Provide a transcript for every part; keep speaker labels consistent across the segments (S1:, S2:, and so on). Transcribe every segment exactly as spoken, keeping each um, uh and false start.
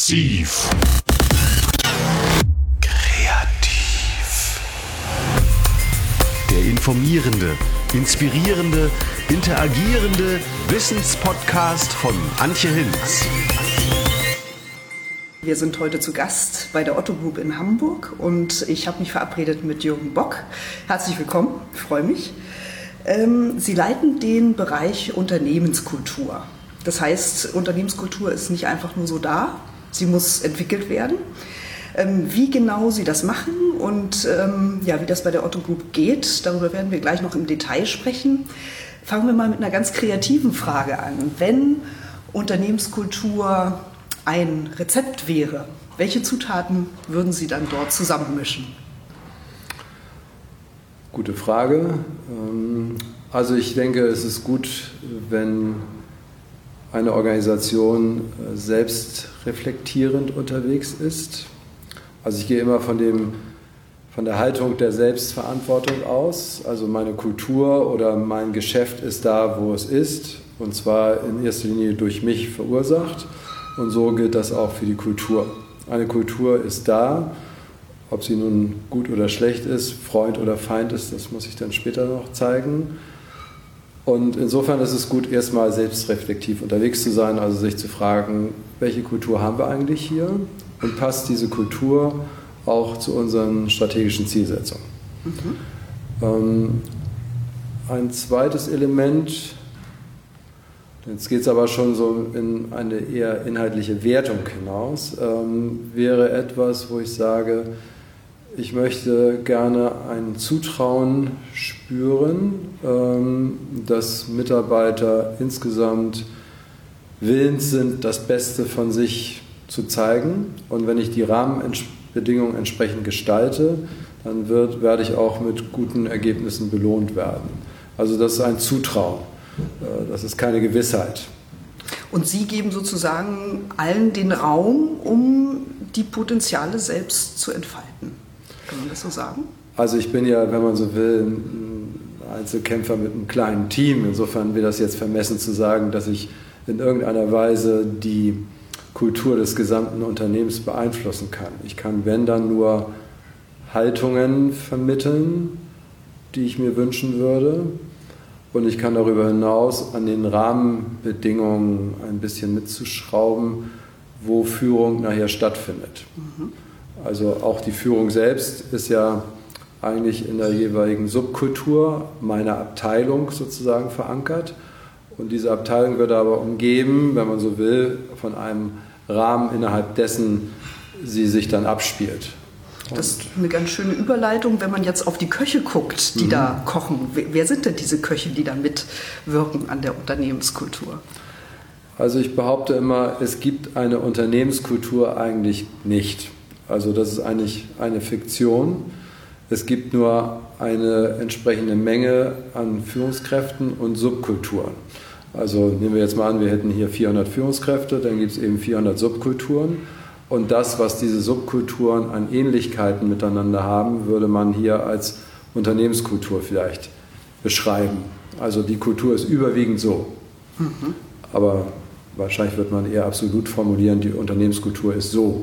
S1: Exklusiv. Kreativ. Der informierende, inspirierende, interagierende Wissenspodcast von Antje Hinz.
S2: Wir sind heute zu Gast bei der Otto Group in Hamburg und ich habe mich verabredet mit Jürgen Bock. Herzlich willkommen, ich freue mich. Sie leiten den Bereich Unternehmenskultur. Das heißt, Unternehmenskultur ist nicht einfach nur so da, sie muss entwickelt werden. Wie genau Sie das machen und ja, wie das bei der Otto Group geht, darüber werden wir gleich noch im Detail sprechen. Fangen wir mal mit einer ganz kreativen Frage an. Wenn Unternehmenskultur ein Rezept wäre, welche Zutaten würden Sie dann dort zusammenmischen?
S3: Gute Frage. Also ich denke, es ist gut, wenn eine Organisation selbst reflektierend unterwegs ist. Also ich gehe immer von, dem, von der Haltung der Selbstverantwortung aus. Also meine Kultur oder mein Geschäft ist da, wo es ist, und zwar in erster Linie durch mich verursacht. Und so gilt das auch für die Kultur. Eine Kultur ist da. Ob sie nun gut oder schlecht ist, Freund oder Feind ist, das muss ich dann später noch zeigen. Und insofern ist es gut, erstmal selbstreflektiv unterwegs zu sein, also sich zu fragen, welche Kultur haben wir eigentlich hier und passt diese Kultur auch zu unseren strategischen Zielsetzungen. Mhm. Ähm, ein zweites Element, jetzt geht es aber schon so in eine eher inhaltliche Wertung hinaus, ähm, wäre etwas, wo ich sage, ich möchte gerne ein Zutrauen spüren, ähm, dass Mitarbeiter insgesamt willens sind, das Beste von sich zu zeigen. Und wenn ich die Rahmenbedingungen entsprechend gestalte, dann wird, werde ich auch mit guten Ergebnissen belohnt werden. Also das ist ein Zutrauen, äh, das ist keine Gewissheit.
S2: Und Sie geben sozusagen allen den Raum, um die Potenziale selbst zu entfalten. Kann man das so sagen?
S3: Also ich bin ja, wenn man so will, ein Einzelkämpfer mit einem kleinen Team. Insofern wäre das jetzt vermessen zu sagen, dass ich in irgendeiner Weise die Kultur des gesamten Unternehmens beeinflussen kann. Ich kann, wenn dann, nur Haltungen vermitteln, die ich mir wünschen würde. Und ich kann darüber hinaus an den Rahmenbedingungen ein bisschen mitzuschrauben, wo Führung nachher stattfindet. Mhm. Also auch die Führung selbst ist ja eigentlich in der jeweiligen Subkultur meiner Abteilung sozusagen verankert. Und diese Abteilung wird aber umgeben, wenn man so will, von einem Rahmen, innerhalb dessen sie sich dann abspielt.
S2: Das ist eine ganz schöne Überleitung, wenn man jetzt auf die Köche guckt, die mhm. da kochen. Wer sind denn diese Köche, die da mitwirken an der Unternehmenskultur?
S3: Also ich behaupte immer, es gibt eine Unternehmenskultur eigentlich nicht. Also das ist eigentlich eine Fiktion. Es gibt nur eine entsprechende Menge an Führungskräften und Subkulturen. Also nehmen wir jetzt mal an, wir hätten hier vierhundert Führungskräfte, dann gibt es eben vierhundert Subkulturen. Und das, was diese Subkulturen an Ähnlichkeiten miteinander haben, würde man hier als Unternehmenskultur vielleicht beschreiben. Also die Kultur ist überwiegend so. Mhm. Aber wahrscheinlich wird man eher absolut formulieren, die Unternehmenskultur ist so.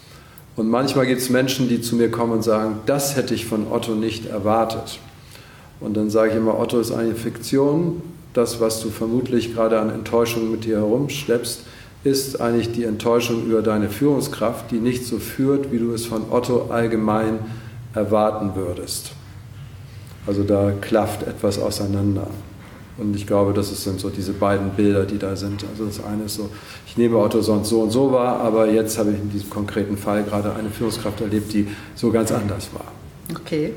S3: Und manchmal gibt es Menschen, die zu mir kommen und sagen, das hätte ich von Otto nicht erwartet. Und dann sage ich immer, Otto ist eine Fiktion. Das, was du vermutlich gerade an Enttäuschung mit dir herumschleppst, ist eigentlich die Enttäuschung über deine Führungskraft, die nicht so führt, wie du es von Otto allgemein erwarten würdest. Also da klafft etwas auseinander. Und ich glaube, das sind so diese beiden Bilder, die da sind. Also das eine ist so, ich nehme Otto sonst so und so wahr, aber jetzt habe ich in diesem konkreten Fall gerade eine Führungskraft erlebt, die so ganz anders war.
S2: Okay.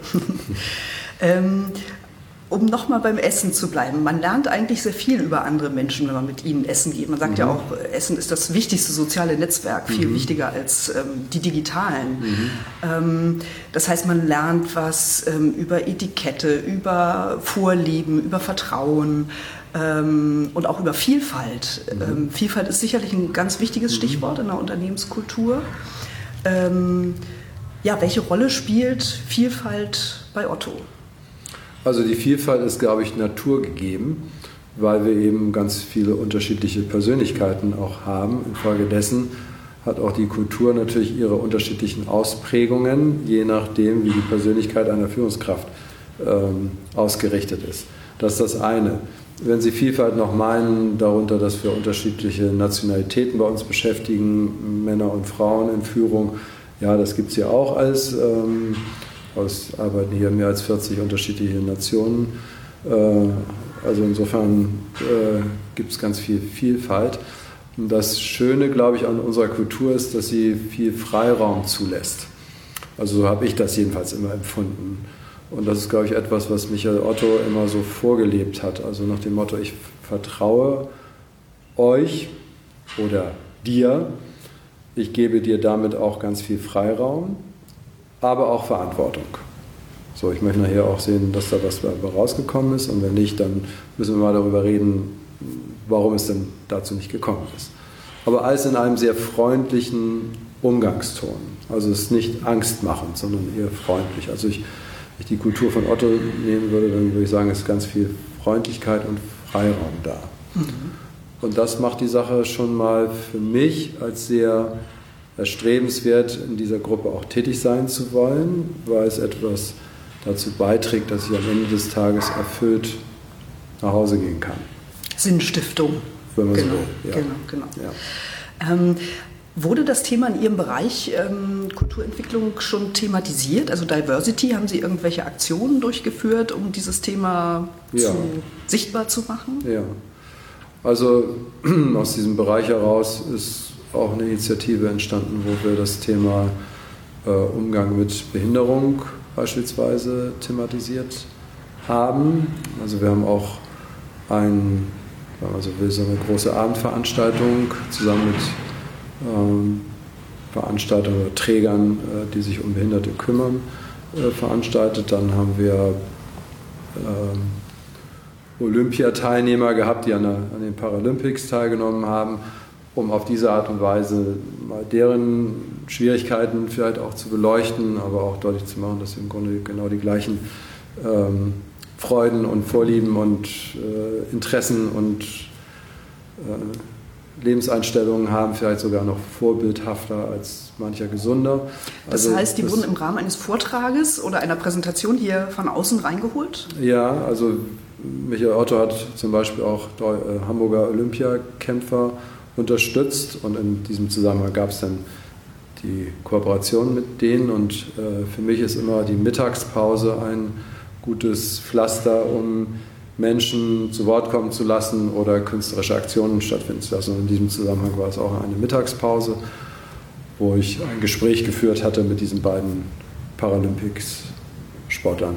S2: ähm, um nochmal beim Essen zu bleiben. Man lernt eigentlich sehr viel über andere Menschen, wenn man mit ihnen essen geht. Man sagt mhm. ja auch, Essen ist das wichtigste soziale Netzwerk, viel mhm. wichtiger als ähm, die digitalen. Mhm. Ähm, das heißt, man lernt was ähm, über Etikette, über Vorlieben, über Vertrauen ähm, und auch über Vielfalt. Mhm. Ähm, Vielfalt ist sicherlich ein ganz wichtiges mhm. Stichwort in der Unternehmenskultur. Ähm, ja, welche Rolle spielt Vielfalt bei Otto?
S3: Also die Vielfalt ist, glaube ich, naturgegeben, weil wir eben ganz viele unterschiedliche Persönlichkeiten auch haben. Infolgedessen hat auch die Kultur natürlich ihre unterschiedlichen Ausprägungen, je nachdem, wie die Persönlichkeit einer Führungskraft ähm, ausgerichtet ist. Das ist das eine. Wenn Sie Vielfalt noch meinen, darunter, dass wir unterschiedliche Nationalitäten bei uns beschäftigen, Männer und Frauen in Führung, ja, das gibt es ja auch alles. Ähm, es arbeiten hier mehr als vierzig unterschiedliche Nationen. Äh, also insofern äh, gibt es ganz viel Vielfalt. Und das Schöne, glaube ich, an unserer Kultur ist, dass sie viel Freiraum zulässt. Also so habe ich das jedenfalls immer empfunden. Und das ist, glaube ich, etwas, was Michael Otto immer so vorgelebt hat. Also nach dem Motto, ich vertraue euch oder dir, ich gebe dir damit auch ganz viel Freiraum, aber auch Verantwortung. So, ich möchte nachher auch sehen, dass da was rausgekommen ist. Und wenn nicht, dann müssen wir mal darüber reden, warum es denn dazu nicht gekommen ist. Aber alles in einem sehr freundlichen Umgangston. Also es ist nicht angstmachend, sondern eher freundlich. Also ich, wenn ich die Kultur von Otto nehmen würde, dann würde ich sagen, es ist ganz viel Freundlichkeit und Freiraum da. Mhm. Und das macht die Sache schon mal für mich als sehr erstrebenswert, in dieser Gruppe auch tätig sein zu wollen, weil es etwas dazu beiträgt, dass ich am Ende des Tages erfüllt nach Hause gehen kann.
S2: Sinnstiftung.
S3: Wenn man
S2: genau,
S3: so will. Ja.
S2: genau, genau.
S3: Ja.
S2: Ähm, wurde das Thema in Ihrem Bereich ähm, Kulturentwicklung schon thematisiert? Also Diversity, haben Sie irgendwelche Aktionen durchgeführt, um dieses Thema
S3: ja.
S2: zu, sichtbar zu machen?
S3: Ja, also aus diesem Bereich heraus ist auch eine Initiative entstanden, wo wir das Thema äh, Umgang mit Behinderung beispielsweise thematisiert haben. Also wir haben auch ein Also will so eine große Abendveranstaltung zusammen mit ähm, Veranstaltern oder Trägern, äh, die sich um Behinderte kümmern, äh, veranstaltet. Dann haben wir äh, Olympiateilnehmer gehabt, die an, der, an den Paralympics teilgenommen haben, um auf diese Art und Weise mal deren Schwierigkeiten vielleicht auch zu beleuchten, aber auch deutlich zu machen, dass sie im Grunde genau die gleichen ähm, Freuden und Vorlieben und äh, Interessen und äh, Lebenseinstellungen haben, vielleicht sogar noch vorbildhafter als mancher Gesunder.
S2: Das
S3: also,
S2: heißt, die
S3: das,
S2: wurden im Rahmen eines Vortrages oder einer Präsentation hier von außen reingeholt?
S3: Ja, also Michael Otto hat zum Beispiel auch äh, Hamburger Olympiakämpfer unterstützt und in diesem Zusammenhang gab es dann die Kooperation mit denen und äh, für mich ist immer die Mittagspause ein gutes Pflaster, um Menschen zu Wort kommen zu lassen oder künstlerische Aktionen stattfinden zu lassen. Und in diesem Zusammenhang war es auch eine Mittagspause, wo ich ein Gespräch geführt hatte mit diesen beiden Paralympics-Sportlern.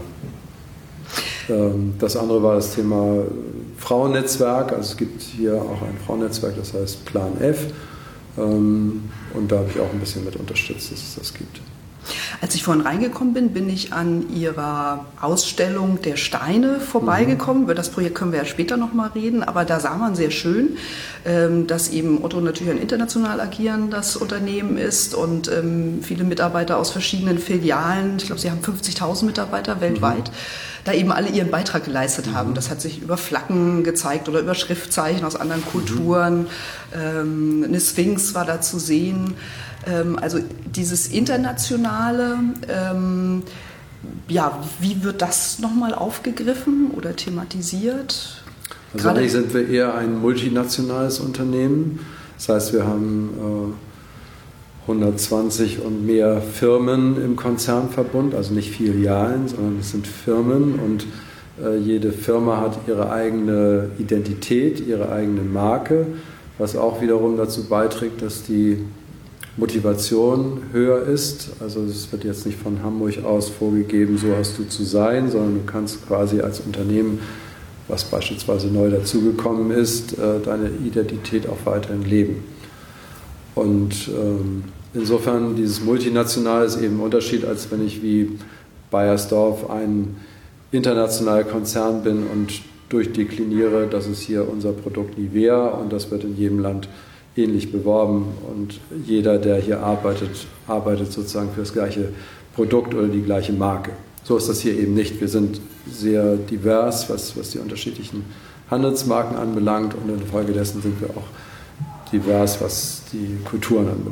S3: Das andere war das Thema Frauennetzwerk. Also es gibt hier auch ein Frauennetzwerk, das heißt Plan F. Und da habe ich auch ein bisschen mit unterstützt, dass es das gibt.
S2: Als ich vorhin reingekommen bin, bin ich an Ihrer Ausstellung der Steine vorbeigekommen. Mhm. Über das Projekt können wir ja später noch mal reden, aber da sah man sehr schön, dass eben Otto natürlich ein international agierendes Unternehmen ist und viele Mitarbeiter aus verschiedenen Filialen, ich glaube, Sie haben fünfzigtausend Mitarbeiter weltweit, mhm. da eben alle ihren Beitrag geleistet haben. Mhm. Das hat sich über Flaggen gezeigt oder über Schriftzeichen aus anderen Kulturen. Mhm. Eine Sphinx war da zu sehen. Also dieses Internationale, ähm, ja, wie wird das nochmal aufgegriffen oder thematisiert?
S3: Also eigentlich sind wir eher ein multinationales Unternehmen. Das heißt, wir haben äh, hundertzwanzig und mehr Firmen im Konzernverbund, also nicht Filialen, sondern es sind Firmen und äh, jede Firma hat ihre eigene Identität, ihre eigene Marke, was auch wiederum dazu beiträgt, dass die Motivation höher ist. Also es wird jetzt nicht von Hamburg aus vorgegeben, so hast du zu sein, sondern du kannst quasi als Unternehmen, was beispielsweise neu dazugekommen ist, deine Identität auch weiterhin leben. Und ähm, insofern dieses Multinational ist eben ein Unterschied, als wenn ich wie Bayersdorf ein internationaler Konzern bin und durchdekliniere, das ist hier unser Produkt Nivea und das wird in jedem Land ähnlich beworben und jeder, der hier arbeitet, arbeitet sozusagen für das gleiche Produkt oder die gleiche Marke. So ist das hier eben nicht. Wir sind sehr divers, was, was die unterschiedlichen Handelsmarken anbelangt und infolgedessen sind wir auch divers, was die Kulturen anbelangt.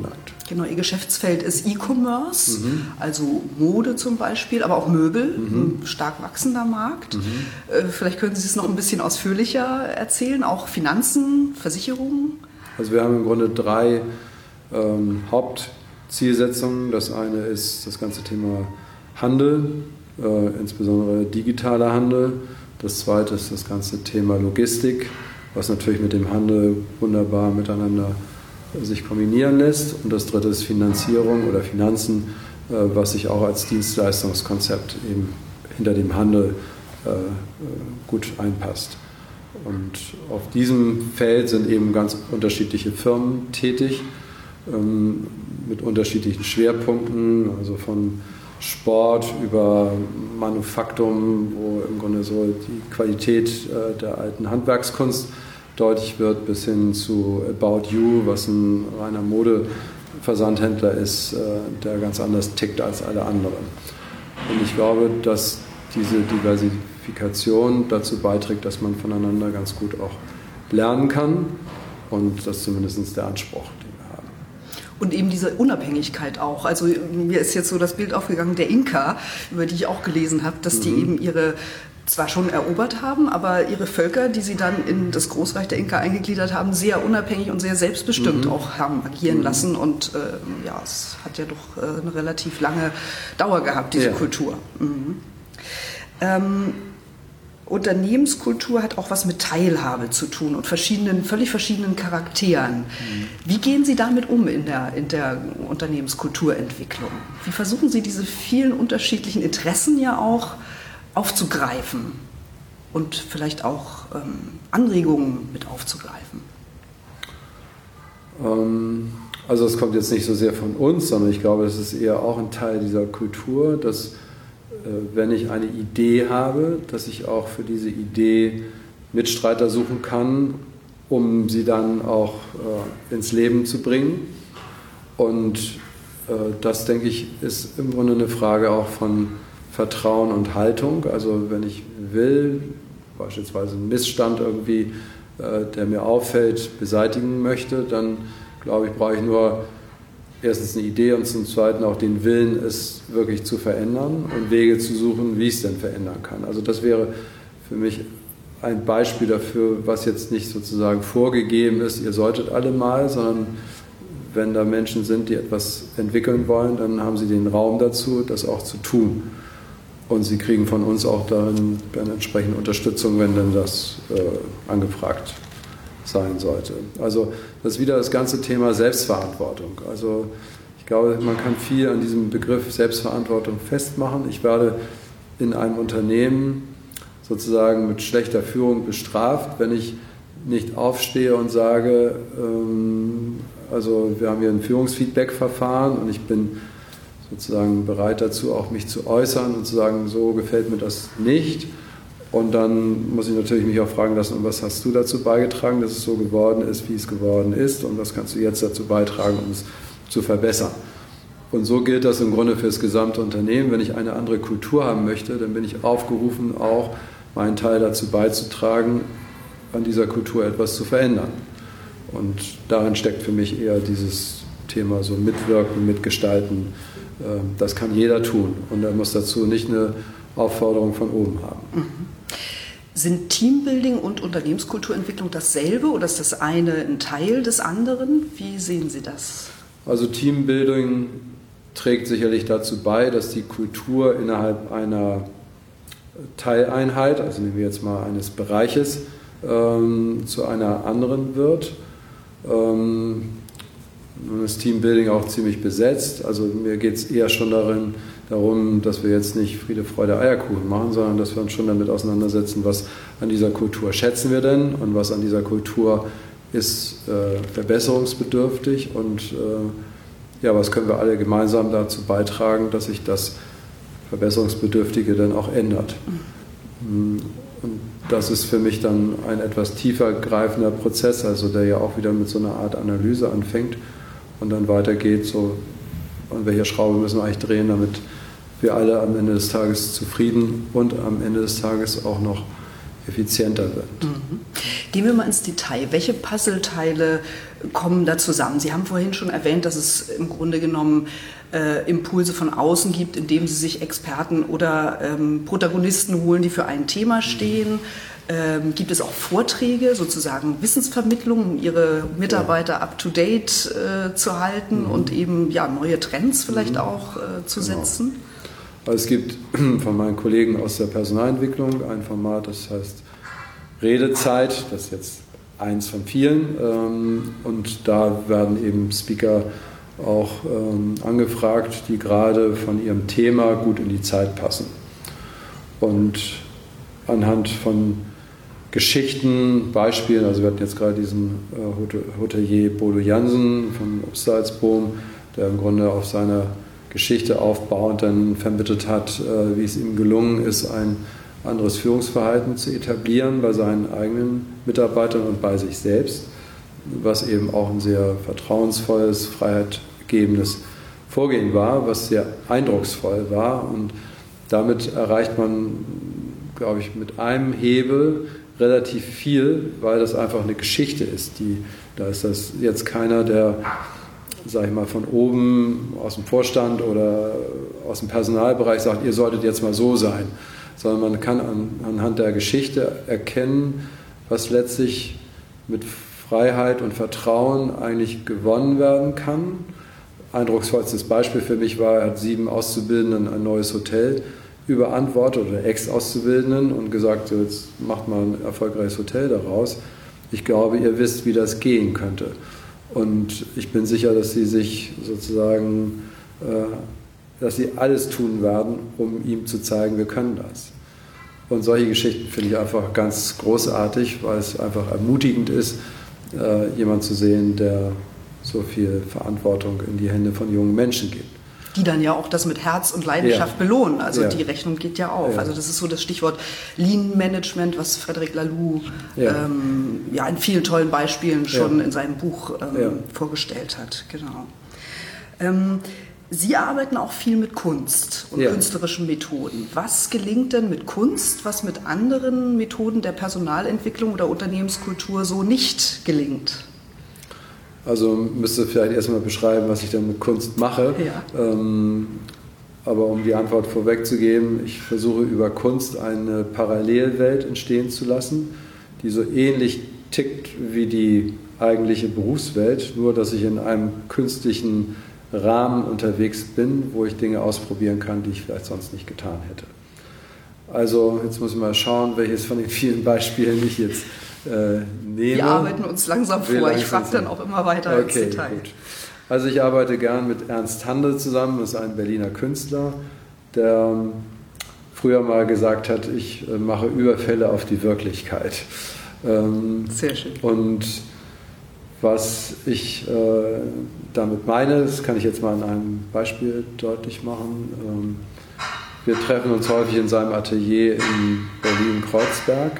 S2: Genau, Ihr Geschäftsfeld ist E-Commerce,
S3: Mhm.
S2: also Mode zum Beispiel, aber auch Möbel,
S3: Mhm.
S2: ein stark wachsender Markt.
S3: Mhm.
S2: Äh, Vielleicht können Sie es noch ein bisschen ausführlicher erzählen, auch Finanzen, Versicherungen.
S3: Also wir haben im Grunde drei ähm, Hauptzielsetzungen. Das eine ist das ganze Thema Handel, äh, insbesondere digitaler Handel. Das zweite ist das ganze Thema Logistik, was natürlich mit dem Handel wunderbar miteinander sich kombinieren lässt. Und das dritte ist Finanzierung oder Finanzen, äh, was sich auch als Dienstleistungskonzept eben hinter dem Handel äh, gut einpasst. Und auf diesem Feld sind eben ganz unterschiedliche Firmen tätig, ähm, mit unterschiedlichen Schwerpunkten, also von Sport über Manufaktum, wo im Grunde so die Qualität äh, der alten Handwerkskunst deutlich wird, bis hin zu About You, was ein reiner Modeversandhändler ist, äh, der ganz anders tickt als alle anderen. Und ich glaube, dass diese Diversifikation dazu beiträgt, dass man voneinander ganz gut auch lernen kann, und das ist zumindest der Anspruch, den wir haben.
S2: Und eben diese Unabhängigkeit auch. Also mir ist jetzt so das Bild aufgegangen der Inka, über die ich auch gelesen habe, dass die
S3: Mhm.
S2: eben ihre zwar schon erobert haben, aber ihre Völker, die sie dann in das Großreich der Inka eingegliedert haben, sehr unabhängig und sehr selbstbestimmt
S3: Mhm.
S2: auch haben agieren
S3: Mhm.
S2: lassen. Und äh, ja, es hat ja doch äh, eine relativ lange Dauer gehabt, diese
S3: Ja.
S2: Kultur. Mhm. Ähm, Unternehmenskultur hat auch was mit Teilhabe zu tun und verschiedenen, völlig verschiedenen Charakteren. Mhm. Wie gehen Sie damit um in der, in der Unternehmenskulturentwicklung? Wie versuchen Sie diese vielen unterschiedlichen Interessen ja auch aufzugreifen und vielleicht auch ähm, Anregungen mit aufzugreifen?
S3: Ähm, also es kommt jetzt nicht so sehr von uns, sondern ich glaube, es ist eher auch ein Teil dieser Kultur, dass äh, wenn ich eine Idee habe, dass ich auch für diese Idee Mitstreiter suchen kann, um sie dann auch äh, ins Leben zu bringen. Und äh, das, denke ich, ist im Grunde eine Frage auch von Vertrauen und Haltung. Also wenn ich will, beispielsweise einen Missstand irgendwie, äh, der mir auffällt, beseitigen möchte, dann glaube ich, brauche ich nur erstens eine Idee und zum Zweiten auch den Willen, es wirklich zu verändern und Wege zu suchen, wie ich es denn verändern kann. Also das wäre für mich ein Beispiel dafür, was jetzt nicht sozusagen vorgegeben ist, ihr solltet alle mal, sondern wenn da Menschen sind, die etwas entwickeln wollen, dann haben sie den Raum dazu, das auch zu tun. Und sie kriegen von uns auch dann eine entsprechende Unterstützung, wenn dann das äh, angefragt sein sollte. Also das ist wieder das ganze Thema Selbstverantwortung. Also ich glaube, man kann viel an diesem Begriff Selbstverantwortung festmachen. Ich werde in einem Unternehmen sozusagen mit schlechter Führung bestraft, wenn ich nicht aufstehe und sage, ähm, also wir haben hier ein Führungsfeedback-Verfahren und ich bin sozusagen bereit dazu, auch mich zu äußern und zu sagen, so gefällt mir das nicht. Und dann muss ich natürlich mich auch fragen lassen, und was hast du dazu beigetragen, dass es so geworden ist, wie es geworden ist, und was kannst du jetzt dazu beitragen, um es zu verbessern. Und so gilt das im Grunde für das gesamte Unternehmen. Wenn ich eine andere Kultur haben möchte, dann bin ich aufgerufen, auch meinen Teil dazu beizutragen, an dieser Kultur etwas zu verändern. Und darin steckt für mich eher dieses Thema so Mitwirken, Mitgestalten. Das kann jeder tun und er muss dazu nicht eine Aufforderung von oben haben.
S2: Mhm. Sind Teambuilding und Unternehmenskulturentwicklung dasselbe oder ist das eine ein Teil des anderen? Wie sehen Sie das?
S3: Also Teambuilding trägt sicherlich dazu bei, dass die Kultur innerhalb einer Teileinheit, also nehmen wir jetzt mal eines Bereiches, ähm, zu einer anderen wird. Ähm, Nun ist Teambuilding auch ziemlich besetzt. Also mir geht es eher schon darin, darum, dass wir jetzt nicht Friede, Freude, Eierkuchen machen, sondern dass wir uns schon damit auseinandersetzen, was an dieser Kultur schätzen wir denn und was an dieser Kultur ist äh, verbesserungsbedürftig und äh, ja, was können wir alle gemeinsam dazu beitragen, dass sich das Verbesserungsbedürftige dann auch ändert. Mhm. Und das ist für mich dann ein etwas tiefer greifender Prozess, also der ja auch wieder mit so einer Art Analyse anfängt und dann weitergeht, so an welcher Schraube müssen wir eigentlich drehen, damit wir alle am Ende des Tages zufrieden und am Ende des Tages auch noch effizienter wird.
S2: Mhm. Gehen wir mal ins Detail. Welche Puzzleteile kommen da zusammen? Sie haben vorhin schon erwähnt, dass es im Grunde genommen äh, Impulse von außen gibt, indem Sie sich Experten oder ähm, Protagonisten holen, die für ein Thema stehen. Ähm, gibt es auch Vorträge, sozusagen Wissensvermittlung, um Ihre Mitarbeiter up-to-date äh, zu halten mhm. und eben ja, neue Trends vielleicht mhm. auch äh, zu genau. setzen?
S3: Also es gibt von meinen Kollegen aus der Personalentwicklung ein Format, das heißt Redezeit, das ist jetzt eins von vielen. Und da werden eben Speaker auch angefragt, die gerade von ihrem Thema gut in die Zeit passen. Und anhand von Geschichten, Beispielen, also wir hatten jetzt gerade diesen Hotelier Bodo Jansen von Obstalsboom, der im Grunde auf seiner Geschichte aufbauend dann vermittelt hat, wie es ihm gelungen ist, ein anderes Führungsverhalten zu etablieren bei seinen eigenen Mitarbeitern und bei sich selbst, was eben auch ein sehr vertrauensvolles, freiheitgebendes Vorgehen war, was sehr eindrucksvoll war. Und damit erreicht man, glaube ich, mit einem Hebel relativ viel, weil das einfach eine Geschichte ist. Die, da ist das jetzt keiner, der, sage ich mal, von oben aus dem Vorstand oder aus dem Personalbereich sagt, ihr solltet jetzt mal so sein, sondern man kann an, anhand der Geschichte erkennen, was letztlich mit Freiheit und Vertrauen eigentlich gewonnen werden kann. Eindrucksvollstes Beispiel für mich war, er hat sieben Auszubildenden ein neues Hotel überantwortet oder Ex-Auszubildenden und gesagt, so, jetzt macht mal ein erfolgreiches Hotel daraus. Ich glaube, ihr wisst, wie das gehen könnte. Und ich bin sicher, dass sie sich sozusagen, äh, dass sie alles tun werden, um ihm zu zeigen, wir können das. Und solche Geschichten finde ich einfach ganz großartig, weil es einfach ermutigend ist, äh, jemanden zu sehen, der so viel Verantwortung in die Hände von jungen Menschen gibt.
S2: Die dann ja auch das mit Herz und Leidenschaft ja. belohnen. Also ja. die Rechnung geht ja auf.
S3: Ja.
S2: Also das ist so das Stichwort Lean Management, was Frederic Laloux ja. Ähm, ja, in vielen tollen Beispielen schon ja. in seinem Buch ähm, ja. vorgestellt hat. Genau. Ähm, Sie arbeiten auch viel mit Kunst und ja. künstlerischen Methoden. Was gelingt denn mit Kunst, was mit anderen Methoden der Personalentwicklung oder Unternehmenskultur so nicht gelingt?
S3: Also müsste vielleicht erstmal beschreiben, was ich dann mit Kunst mache. Ja. Ähm, aber um die Antwort vorwegzugeben, ich versuche über Kunst eine Parallelwelt entstehen zu lassen, die so ähnlich tickt wie die eigentliche Berufswelt, nur dass ich in einem künstlichen Rahmen unterwegs bin, wo ich Dinge ausprobieren kann, die ich vielleicht sonst nicht getan hätte. Also jetzt muss ich mal schauen, welches von den vielen Beispielen ich jetzt äh, nehme.
S2: Wir arbeiten uns langsam vor, langsam ich frage dann auch immer weiter okay, ins Detail. Gut.
S3: Also ich arbeite gern mit Ernst Handel zusammen, das ist ein Berliner Künstler, der früher mal gesagt hat, ich äh, mache Überfälle auf die Wirklichkeit. Ähm,
S2: Sehr schön.
S3: Und was ich äh, damit meine, das kann ich jetzt mal an einem Beispiel deutlich machen. Ähm, wir treffen uns häufig in seinem Atelier in Berlin-Kreuzberg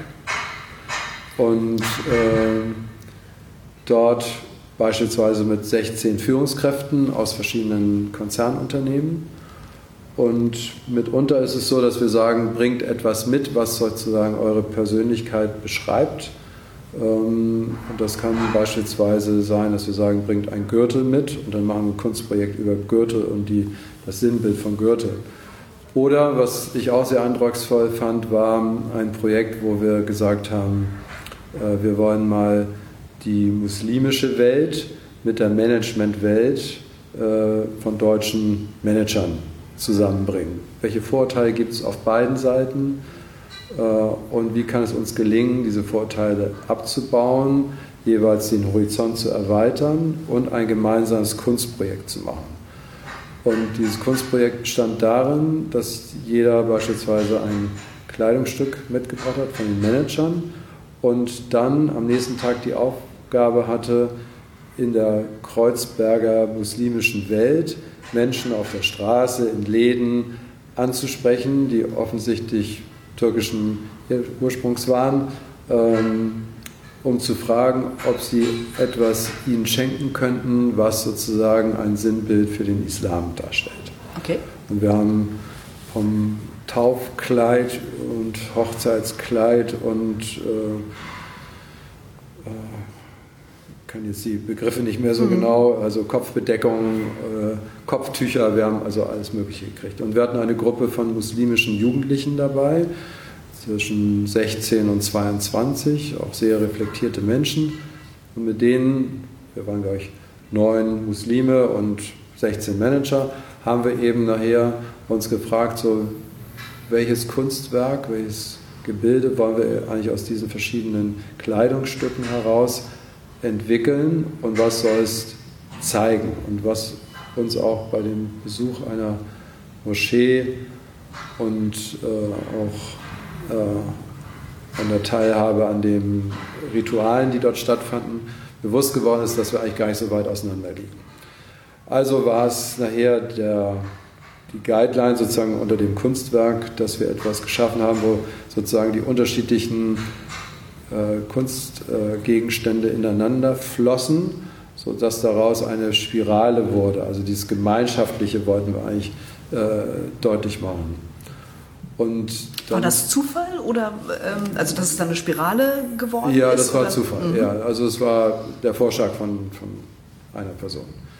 S3: und äh, dort beispielsweise mit sechzehn Führungskräften aus verschiedenen Konzernunternehmen. Und mitunter ist es so, dass wir sagen, bringt etwas mit, was sozusagen eure Persönlichkeit beschreibt. Und das kann beispielsweise sein, dass wir sagen, bringt ein Gürtel mit und dann machen wir ein Kunstprojekt über Gürtel und die, das Sinnbild von Gürtel. Oder, was ich auch sehr eindrucksvoll fand, war ein Projekt, wo wir gesagt haben, wir wollen mal die muslimische Welt mit der Managementwelt von deutschen Managern zusammenbringen. Welche Vorteile gibt es auf beiden Seiten? Und wie kann es uns gelingen, diese Vorteile abzubauen, jeweils den Horizont zu erweitern und ein gemeinsames Kunstprojekt zu machen. Und dieses Kunstprojekt bestand darin, dass jeder beispielsweise ein Kleidungsstück mitgebracht hat von den Managern und dann am nächsten Tag die Aufgabe hatte, in der Kreuzberger muslimischen Welt Menschen auf der Straße, in Läden anzusprechen, die offensichtlich türkischen Ursprungs waren, ähm, um zu fragen, ob sie etwas ihnen schenken könnten, was sozusagen ein Sinnbild für den Islam darstellt.
S2: Okay.
S3: Und wir haben vom Taufkleid und Hochzeitskleid und äh, ich kann jetzt die Begriffe nicht mehr so mhm. genau, also Kopfbedeckung, äh, Kopftücher, wir haben also alles Mögliche gekriegt. Und wir hatten eine Gruppe von muslimischen Jugendlichen dabei, zwischen sechzehn und zweiundzwanzig, auch sehr reflektierte Menschen. Und mit denen, wir waren glaube ich neun Muslime und sechzehn Manager, haben wir eben nachher uns gefragt, so welches Kunstwerk, welches Gebilde wollen wir eigentlich aus diesen verschiedenen Kleidungsstücken heraus entwickeln und was soll es zeigen und was uns auch bei dem Besuch einer Moschee und äh, auch äh, an der Teilhabe an den Ritualen, die dort stattfanden, bewusst geworden ist, dass wir eigentlich gar nicht so weit auseinander liegen. Also war es nachher der, die Guideline sozusagen unter dem Kunstwerk, dass wir etwas geschaffen haben, wo sozusagen die unterschiedlichen äh, Kunstgegenstände äh, ineinander flossen, sodass daraus eine Spirale wurde. Also dieses Gemeinschaftliche wollten wir eigentlich äh, deutlich machen. Und
S2: war das Zufall oder ähm, also dass es dann eine Spirale geworden
S3: ja, ist? Ja, das war
S2: oder?
S3: Zufall.
S2: Mhm.
S3: Ja, also es war der Vorschlag von, von einer Person.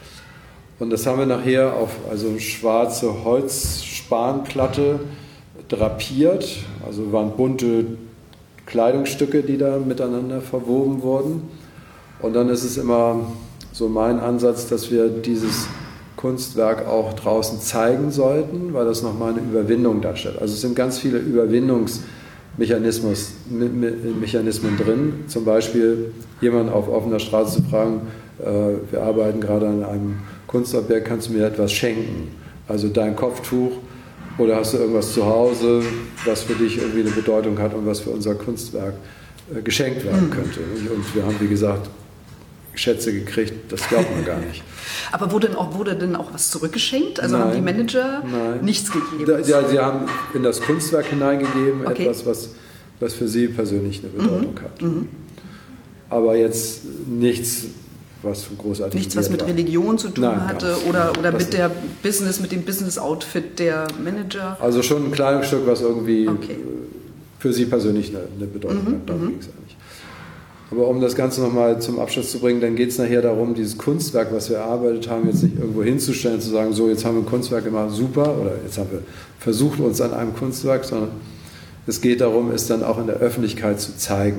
S3: Und das haben wir nachher auf also schwarze Holzspanplatte drapiert. Also waren bunte Kleidungsstücke, die da miteinander verwoben wurden. Und dann ist es immer so mein Ansatz, dass wir dieses Kunstwerk auch draußen zeigen sollten, weil das nochmal eine Überwindung darstellt. Also es sind ganz viele Überwindungsmechanismen Mechanismen drin. Zum Beispiel jemanden auf offener Straße zu fragen, äh, wir arbeiten gerade an einem Kunstobjekt, kannst du mir etwas schenken? Also dein Kopftuch oder hast du irgendwas zu Hause, was für dich irgendwie eine Bedeutung hat und was für unser Kunstwerk äh, geschenkt werden könnte. Und wir haben, wie gesagt, Schätze gekriegt, das glaubt man gar nicht.
S2: Aber wurde denn, auch, wurde denn auch was zurückgeschenkt? Also
S3: nein,
S2: haben die Manager
S3: nein.
S2: nichts gegeben?
S3: Da, ja, sie haben in das Kunstwerk hineingegeben,
S2: okay.
S3: etwas, was, was für sie persönlich eine Bedeutung
S2: mhm.
S3: hat.
S2: Mhm.
S3: Aber jetzt nichts, was von großartigem
S2: Nichts, was mit
S3: war.
S2: Religion zu tun
S3: Nein,
S2: hatte oder, oder mit
S3: nicht.
S2: der Business, mit dem Business-Outfit der Manager?
S3: Also schon ein Kleidungsstück, was irgendwie
S2: okay.
S3: für sie persönlich eine, eine Bedeutung
S2: mhm.
S3: hat. Darum
S2: mhm.
S3: ging es eigentlich. Aber um das Ganze nochmal zum Abschluss zu bringen, dann geht es nachher darum, dieses Kunstwerk, was wir erarbeitet haben, jetzt nicht irgendwo hinzustellen, zu sagen, so jetzt haben wir ein Kunstwerk gemacht, super, oder jetzt haben wir versucht uns an einem Kunstwerk, sondern es geht darum, es dann auch in der Öffentlichkeit zu zeigen.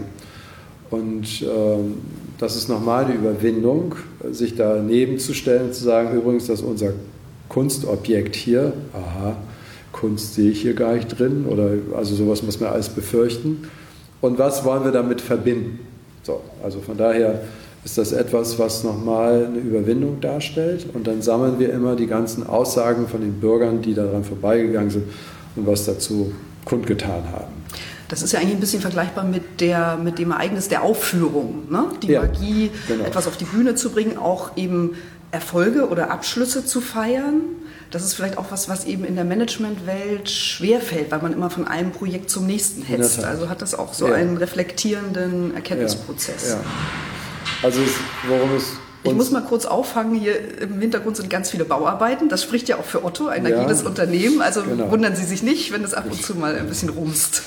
S3: Und ähm, das ist nochmal eine Überwindung, sich daneben zu stellen und zu sagen, übrigens, dass unser Kunstobjekt hier, aha, Kunst sehe ich hier gar nicht drin, oder also sowas muss man alles befürchten. Und was wollen wir damit verbinden? So, also von daher ist das etwas, was nochmal eine Überwindung darstellt. Und dann sammeln wir immer die ganzen Aussagen von den Bürgern, die daran vorbeigegangen sind und was dazu kundgetan haben.
S2: Das ist ja eigentlich ein bisschen vergleichbar mit, der, mit dem Ereignis der Aufführung. Ne? Die
S3: ja,
S2: Magie,
S3: genau.
S2: etwas auf die Bühne zu bringen, auch eben Erfolge oder Abschlüsse zu feiern. Das ist vielleicht auch was, was eben in der Managementwelt schwerfällt, weil man immer von einem Projekt zum nächsten hetzt. Also hat das auch so ja. einen reflektierenden Erkenntnisprozess.
S3: Ja. Ja. Also es, worum es
S2: ich muss mal kurz auffangen, hier im Hintergrund sind ganz viele Bauarbeiten. Das spricht ja auch für Otto, ein
S3: ja.
S2: agiles Unternehmen. Also
S3: genau.
S2: wundern Sie sich nicht, wenn es ab und zu mal ein bisschen rumst.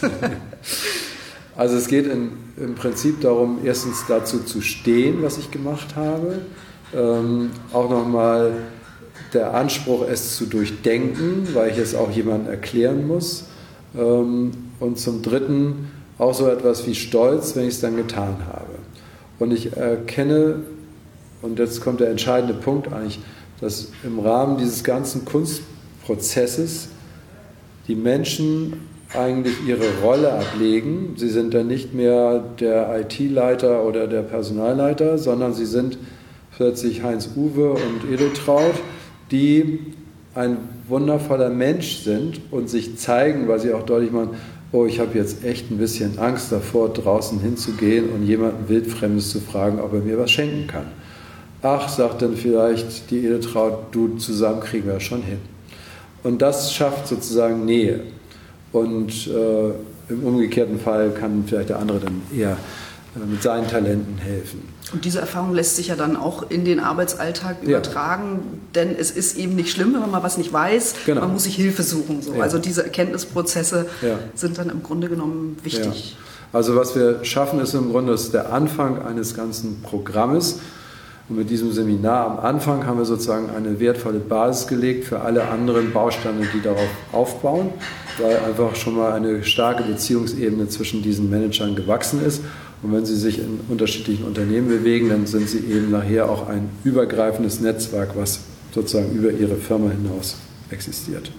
S3: Also es geht in, im Prinzip darum, erstens dazu zu stehen, was ich gemacht habe. Ähm, auch nochmal der Anspruch, es zu durchdenken, weil ich es auch jemandem erklären muss. Ähm, und zum Dritten auch so etwas wie Stolz, wenn ich es dann getan habe. Und ich erkenne, und jetzt kommt der entscheidende Punkt eigentlich, dass im Rahmen dieses ganzen Kunstprozesses die Menschen eigentlich ihre Rolle ablegen. Sie sind dann nicht mehr der I T-Leiter oder der Personalleiter, sondern sie sind plötzlich Heinz-Uwe und Edeltraud, die ein wundervoller Mensch sind und sich zeigen, weil sie auch deutlich machen, oh, ich habe jetzt echt ein bisschen Angst davor, draußen hinzugehen und jemanden Wildfremdes zu fragen, ob er mir was schenken kann. Ach, sagt dann vielleicht die Edeltraud, du, zusammen kriegen wir schon hin. Und das schafft sozusagen Nähe. Und äh, im umgekehrten Fall kann vielleicht der andere dann eher mit seinen Talenten helfen.
S2: Und diese Erfahrung lässt sich ja dann auch in den Arbeitsalltag übertragen, ja. denn es ist eben nicht schlimm, wenn man mal was nicht weiß, genau. man muss sich Hilfe suchen. So. Ja. Also diese Erkenntnisprozesse ja. sind dann im Grunde genommen wichtig.
S3: Ja. Also was wir schaffen, ist im Grunde das ist der Anfang eines ganzen Programmes. Und mit diesem Seminar am Anfang haben wir sozusagen eine wertvolle Basis gelegt für alle anderen Bausteine, die darauf aufbauen, weil einfach schon mal eine starke Beziehungsebene zwischen diesen Managern gewachsen ist. Und wenn sie sich in unterschiedlichen Unternehmen bewegen, dann sind sie eben nachher auch ein übergreifendes Netzwerk, was sozusagen über ihre Firma hinaus existiert.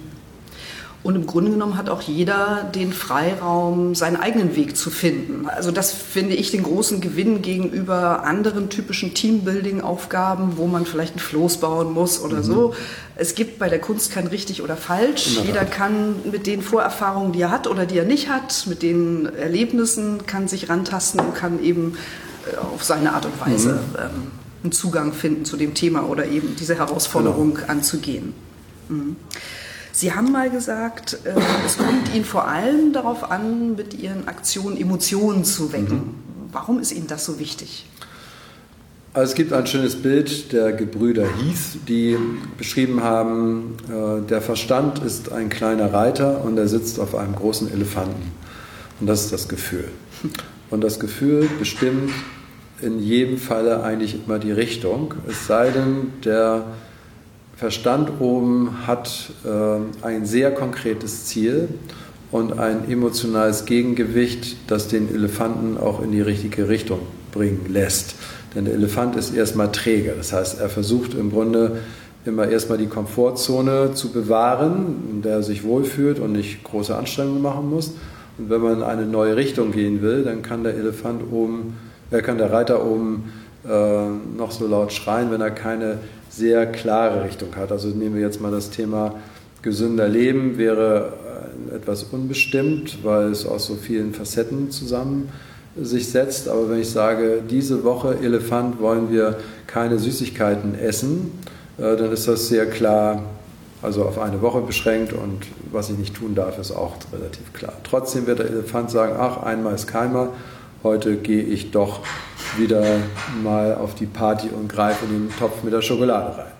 S2: Und im Grunde genommen hat auch jeder den Freiraum, seinen eigenen Weg zu finden. Also das finde ich den großen Gewinn gegenüber anderen typischen Teambuilding-Aufgaben, wo man vielleicht ein Floß bauen muss oder mhm. so. Es gibt bei der Kunst kein richtig oder falsch. Ja. Jeder kann mit den Vorerfahrungen, die er hat oder die er nicht hat, mit den Erlebnissen, kann sich rantasten und kann eben auf seine Art und Weise mhm. ähm, einen Zugang finden zu dem Thema oder eben diese Herausforderung genau. anzugehen. Mhm. Sie haben mal gesagt, äh, es kommt Ihnen vor allem darauf an, mit Ihren Aktionen Emotionen zu wecken. Mhm. Warum ist Ihnen das so wichtig?
S3: Also es gibt ein schönes Bild der Gebrüder Heath, die beschrieben haben, äh, der Verstand ist ein kleiner Reiter und er sitzt auf einem großen Elefanten. Und das ist das Gefühl. Und das Gefühl bestimmt in jedem Falle eigentlich immer die Richtung, es sei denn, der Verstand oben hat äh, ein sehr konkretes Ziel und ein emotionales Gegengewicht, das den Elefanten auch in die richtige Richtung bringen lässt. Denn der Elefant ist erstmal träge. Das heißt, er versucht im Grunde immer erstmal die Komfortzone zu bewahren, in der er sich wohlfühlt und nicht große Anstrengungen machen muss. Und wenn man in eine neue Richtung gehen will, dann kann der Elefant oben, äh, kann der Reiter oben äh, noch so laut schreien, wenn er keine sehr klare Richtung hat. Also nehmen wir jetzt mal das Thema gesünder Leben, wäre etwas unbestimmt, weil es aus so vielen Facetten zusammen sich setzt. Aber wenn ich sage, diese Woche Elefant wollen wir keine Süßigkeiten essen, dann ist das sehr klar, also auf eine Woche beschränkt und was ich nicht tun darf, ist auch relativ klar. Trotzdem wird der Elefant sagen, ach, einmal ist keinmal, heute gehe ich doch wieder mal auf die Party und greife in den Topf mit der Schokolade rein.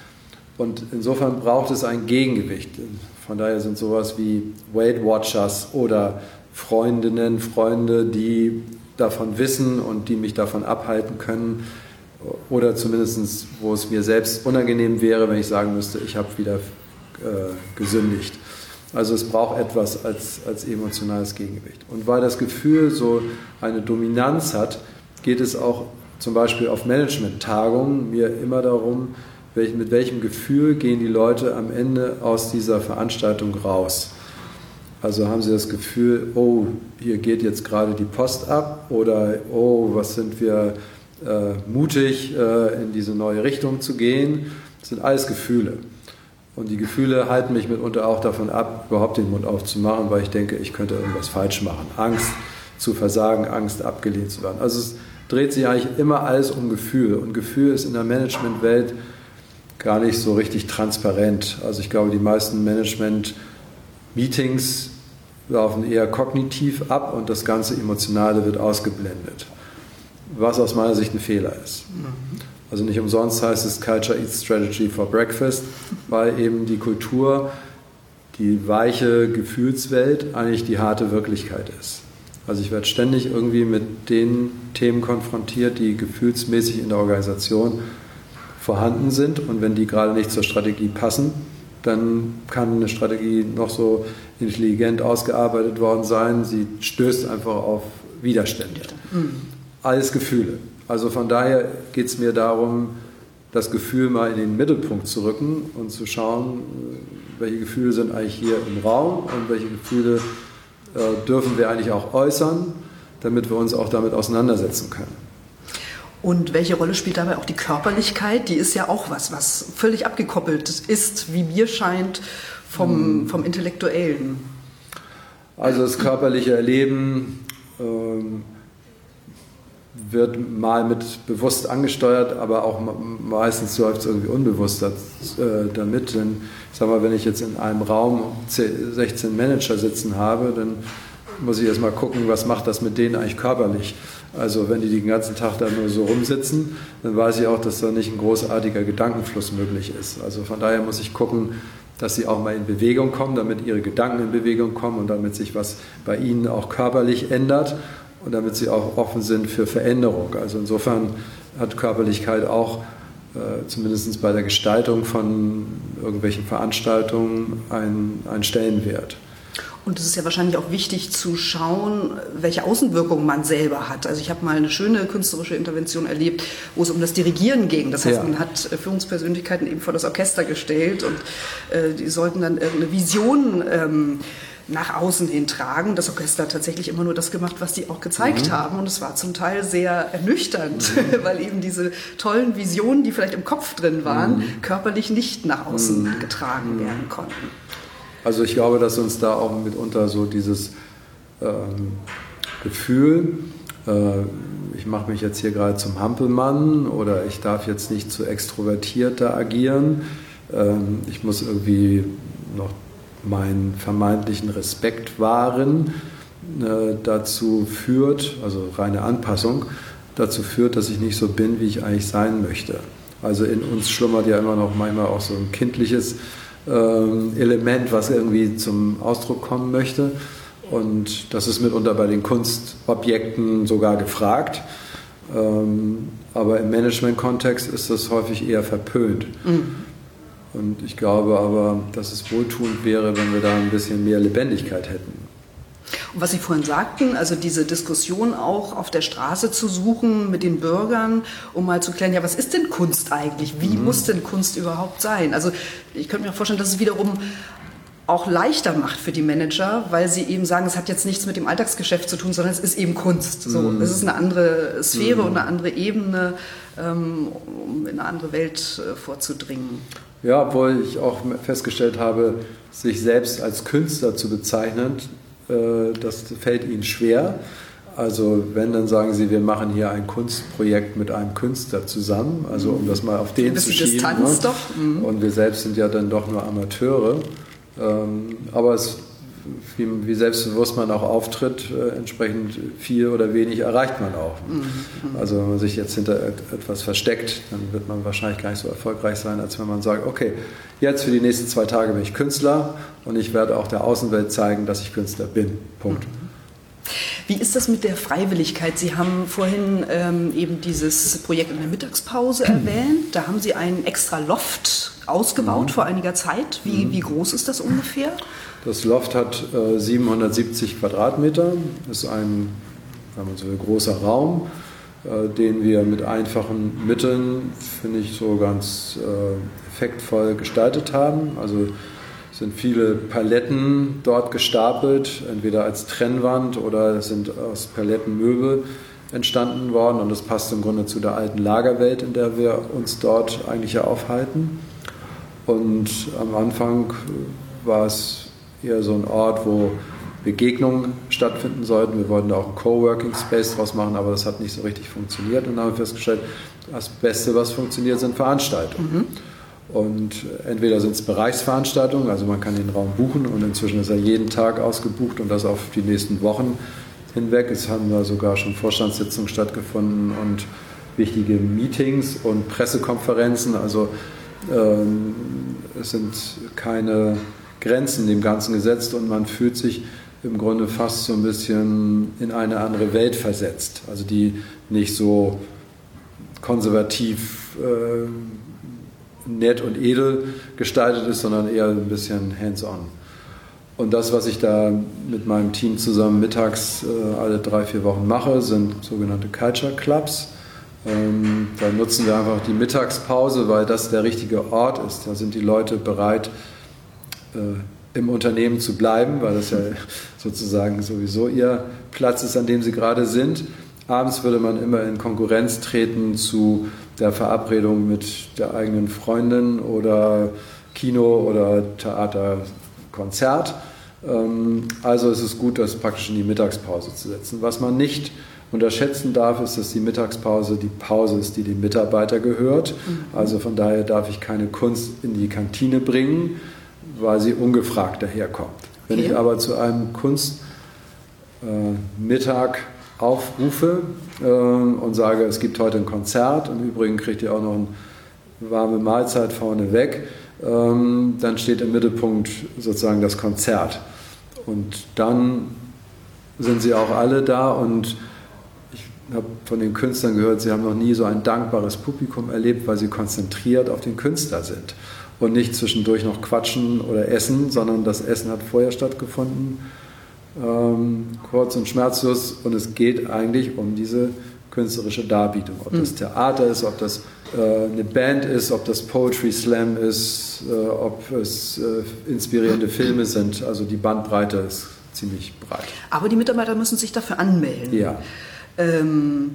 S3: Und insofern braucht es ein Gegengewicht. Von daher sind sowas wie Weight Watchers oder Freundinnen, Freunde, die davon wissen und die mich davon abhalten können oder zumindest, wo es mir selbst unangenehm wäre, wenn ich sagen müsste, ich habe wieder äh, gesündigt. Also es braucht etwas als, als emotionales Gegengewicht. Und weil das Gefühl so eine Dominanz hat, geht es auch zum Beispiel auf Management-Tagungen mir immer darum, welch, mit welchem Gefühl gehen die Leute am Ende aus dieser Veranstaltung raus. Also haben sie das Gefühl, oh, hier geht jetzt gerade die Post ab oder oh, was sind wir äh, mutig, äh, in diese neue Richtung zu gehen. Das sind alles Gefühle. Und die Gefühle halten mich mitunter auch davon ab, überhaupt den Mund aufzumachen, weil ich denke, ich könnte irgendwas falsch machen. Angst zu versagen, Angst abgelehnt zu werden. Also es dreht sich eigentlich immer alles um Gefühl. Und Gefühl ist in der Managementwelt gar nicht so richtig transparent. Also ich glaube, die meisten Management-Meetings laufen eher kognitiv ab und das ganze Emotionale wird ausgeblendet. Was aus meiner Sicht ein Fehler ist. Also nicht umsonst heißt es Culture Eats Strategy for Breakfast, weil eben die Kultur, die weiche Gefühlswelt eigentlich die harte Wirklichkeit ist. Also ich werde ständig irgendwie mit den Themen konfrontiert, die gefühlsmäßig in der Organisation vorhanden sind. Und wenn die gerade nicht zur Strategie passen, dann kann eine Strategie noch so intelligent ausgearbeitet worden sein. Sie stößt einfach auf Widerstände. Mhm. Alles Gefühle. Also von daher geht es mir darum, das Gefühl mal in den Mittelpunkt zu rücken und zu schauen, welche Gefühle sind eigentlich hier im Raum und welche Gefühle dürfen wir eigentlich auch äußern, damit wir uns auch damit auseinandersetzen können.
S2: Und welche Rolle spielt dabei auch die Körperlichkeit? Die ist ja auch was, was völlig abgekoppelt ist, wie mir scheint, vom, vom Intellektuellen.
S3: Also das körperliche Erleben ähm, wird mal mit bewusst angesteuert, aber auch meistens läuft es irgendwie unbewusst damit. Denn ich sag mal, wenn ich jetzt in einem Raum sechzehn Manager sitzen habe, dann muss ich erst mal gucken, was macht das mit denen eigentlich körperlich. Also wenn die den ganzen Tag da nur so rumsitzen, dann weiß ich auch, dass da nicht ein großartiger Gedankenfluss möglich ist. Also von daher muss ich gucken, dass sie auch mal in Bewegung kommen, damit ihre Gedanken in Bewegung kommen und damit sich was bei ihnen auch körperlich ändert und damit sie auch offen sind für Veränderung. Also insofern hat Körperlichkeit auch äh, zumindest bei der Gestaltung von irgendwelchen Veranstaltungen einen, einen Stellenwert.
S2: Und es ist ja wahrscheinlich auch wichtig zu schauen, welche Außenwirkungen man selber hat. Also ich habe mal eine schöne künstlerische Intervention erlebt, wo es um das Dirigieren ging. Das heißt, ja. man hat Führungspersönlichkeiten eben vor das Orchester gestellt und äh, die sollten dann irgendeine Vision ähm, nach außen hin tragen. Das Orchester hat tatsächlich immer nur das gemacht, was die auch gezeigt mhm. haben. Und es war zum Teil sehr ernüchternd, mhm. weil eben diese tollen Visionen, die vielleicht im Kopf drin waren, mhm. körperlich nicht nach außen mhm. getragen mhm. werden konnten.
S3: Also ich glaube, dass uns da auch mitunter so dieses ähm, Gefühl, äh, ich mache mich jetzt hier gerade zum Hampelmann oder ich darf jetzt nicht zu extrovertiert da agieren, ähm, ich muss irgendwie noch meinen vermeintlichen Respekt wahren, äh, dazu führt, also reine Anpassung, dazu führt, dass ich nicht so bin, wie ich eigentlich sein möchte. Also in uns schlummert ja immer noch manchmal auch so ein kindliches Element, was irgendwie zum Ausdruck kommen möchte. Und das ist mitunter bei den Kunstobjekten sogar gefragt. Aber im Management-Kontext ist das häufig eher verpönt. Mhm. Und ich glaube aber, dass es wohltuend wäre, wenn wir da ein bisschen mehr Lebendigkeit hätten.
S2: Und was Sie vorhin sagten, also diese Diskussion auch auf der Straße zu suchen mit den Bürgern, um mal zu klären, ja, was ist denn Kunst eigentlich? Wie mhm. muss denn Kunst überhaupt sein? Also ich könnte mir auch vorstellen, dass es wiederum auch leichter macht für die Manager, weil sie eben sagen, es hat jetzt nichts mit dem Alltagsgeschäft zu tun, sondern es ist eben Kunst. So, mhm. es ist eine andere Sphäre mhm. und eine andere Ebene, um in eine andere Welt vorzudringen.
S3: Ja, obwohl ich auch festgestellt habe, sich selbst als Künstler zu bezeichnen, das fällt ihnen schwer. Also wenn, dann sagen sie, wir machen hier ein Kunstprojekt mit einem Künstler zusammen, also um das mal auf den zu schieben.
S2: Distanz ne? doch. Mhm.
S3: Und wir selbst sind ja dann doch nur Amateure. Aber es, wie, wie selbstbewusst man auch auftritt, entsprechend viel oder wenig erreicht man auch. Mhm. Also wenn man sich jetzt hinter etwas versteckt, dann wird man wahrscheinlich gar nicht so erfolgreich sein, als wenn man sagt, okay, jetzt für die nächsten zwei Tage bin ich Künstler und ich werde auch der Außenwelt zeigen, dass ich Künstler bin. Punkt.
S2: Wie ist das mit der Freiwilligkeit? Sie haben vorhin ähm, eben dieses Projekt in der Mittagspause erwähnt. Da haben Sie einen extra Loft ausgebaut mhm. vor einiger Zeit. Wie, mhm. wie groß ist das ungefähr? Das
S3: Loft hat äh, siebenhundertsiebzig Quadratmeter. Das ist ein, wenn man so will, großer Raum, äh, den wir mit einfachen Mitteln, finde ich, so ganz äh, effektvoll gestaltet haben. Also sind viele Paletten dort gestapelt, entweder als Trennwand oder sind aus Paletten Möbel entstanden worden. Und das passt im Grunde zu der alten Lagerwelt, in der wir uns dort eigentlich ja aufhalten. Und am Anfang war es eher so ein Ort, wo Begegnungen stattfinden sollten. Wir wollten da auch einen Coworking Space draus machen, aber das hat nicht so richtig funktioniert. Und dann haben wir festgestellt, das Beste, was funktioniert, sind Veranstaltungen. Mhm. Und entweder sind es Bereichsveranstaltungen, also man kann den Raum buchen und inzwischen ist er jeden Tag ausgebucht und das auf die nächsten Wochen hinweg. Es haben da sogar schon Vorstandssitzungen stattgefunden und wichtige Meetings und Pressekonferenzen. Also ähm, es sind keine Grenzen dem Ganzen gesetzt und man fühlt sich im Grunde fast so ein bisschen in eine andere Welt versetzt. Also die nicht so konservativ äh, nett und edel gestaltet ist, sondern eher ein bisschen hands-on. Und das, was ich da mit meinem Team zusammen mittags äh, alle drei, vier Wochen mache, sind sogenannte Culture Clubs. Ähm, da nutzen wir einfach die Mittagspause, weil das der richtige Ort ist. Da sind die Leute bereit, äh, im Unternehmen zu bleiben, weil das ja sozusagen sowieso ihr Platz ist, an dem sie gerade sind. Abends würde man immer in Konkurrenz treten zu der Verabredung mit der eigenen Freundin oder Kino oder Theater, Konzert. Also es ist gut, das praktisch in die Mittagspause zu setzen. Was man nicht unterschätzen darf, ist, dass die Mittagspause die Pause ist, die dem Mitarbeiter gehört. Also von daher darf ich keine Kunst in die Kantine bringen, weil sie ungefragt daherkommt. Wenn ich aber zu einem Kunst äh, Mittag aufrufe äh, und sage, es gibt heute ein Konzert, im Übrigen kriegt ihr auch noch eine warme Mahlzeit vorne weg, ähm, dann steht im Mittelpunkt sozusagen das Konzert. Und dann sind sie auch alle da und ich habe von den Künstlern gehört, sie haben noch nie so ein dankbares Publikum erlebt, weil sie konzentriert auf den Künstler sind und nicht zwischendurch noch quatschen oder essen, sondern das Essen hat vorher stattgefunden, ähm, kurz und schmerzlos, und es geht eigentlich um diese künstlerische Darbietung. Ob das Theater ist, ob das äh, eine Band ist, ob das Poetry Slam ist, äh, ob es äh, inspirierende Filme sind. Also die Bandbreite ist ziemlich breit.
S2: Aber die Mitarbeiter müssen sich dafür anmelden.
S3: Ja.
S2: Ähm,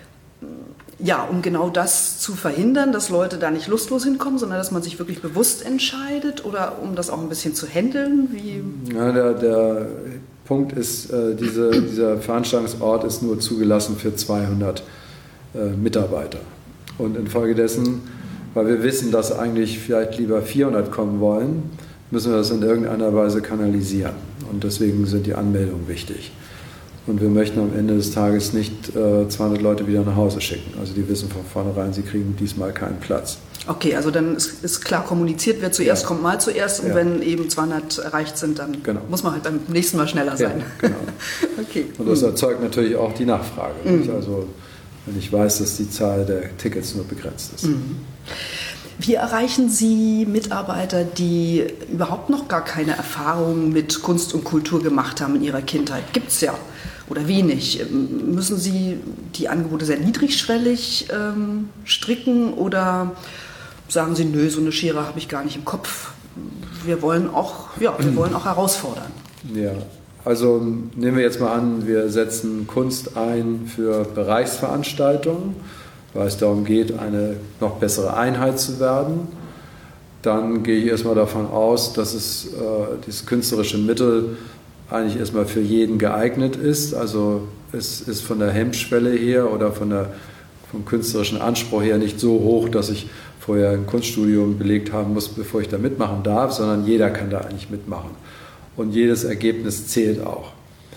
S2: ja, um genau das zu verhindern, dass Leute da nicht lustlos hinkommen, sondern dass man sich wirklich bewusst entscheidet, oder um das auch ein bisschen zu handeln? Wie?
S3: Ja, der, der Punkt ist, äh, diese, dieser Veranstaltungsort ist nur zugelassen für zweihundert äh, Mitarbeiter. Und infolgedessen, weil wir wissen, dass eigentlich vielleicht lieber vierhundert kommen wollen, müssen wir das in irgendeiner Weise kanalisieren. Und deswegen sind die Anmeldungen wichtig. Und wir möchten am Ende des Tages nicht äh, zweihundert Leute wieder nach Hause schicken. Also die wissen von vornherein, sie kriegen diesmal keinen Platz.
S2: Okay, also dann ist, ist klar kommuniziert, wer zuerst ja. kommt, mal zuerst. Und
S3: ja. wenn
S2: eben zweihundert erreicht sind, dann
S3: genau.
S2: muss man halt beim nächsten Mal schneller sein.
S3: Ja, genau.
S2: Okay.
S3: Und das erzeugt natürlich auch die Nachfrage. Mhm. Also wenn ich weiß, dass die Zahl der Tickets nur begrenzt ist.
S2: Mhm. Wie erreichen Sie Mitarbeiter, die überhaupt noch gar keine Erfahrung mit Kunst und Kultur gemacht haben in ihrer Kindheit? Gibt es ja. Oder wenig. Müssen Sie die Angebote sehr niedrigschwellig ähm, stricken, oder sagen Sie, nö, so eine Schere habe ich gar nicht im Kopf. Wir wollen auch, ja, wir wollen auch herausfordern.
S3: Ja, also nehmen wir jetzt mal an, wir setzen Kunst ein für Bereichsveranstaltungen, weil es darum geht, eine noch bessere Einheit zu werden. Dann gehe ich erstmal davon aus, dass es äh, dieses künstlerische Mittel eigentlich erstmal für jeden geeignet ist. Also es ist von der Hemmschwelle her oder von der, vom künstlerischen Anspruch her nicht so hoch, dass ich vorher ein Kunststudium belegt haben muss, bevor ich da mitmachen darf, sondern jeder kann da eigentlich mitmachen. Und jedes Ergebnis zählt auch.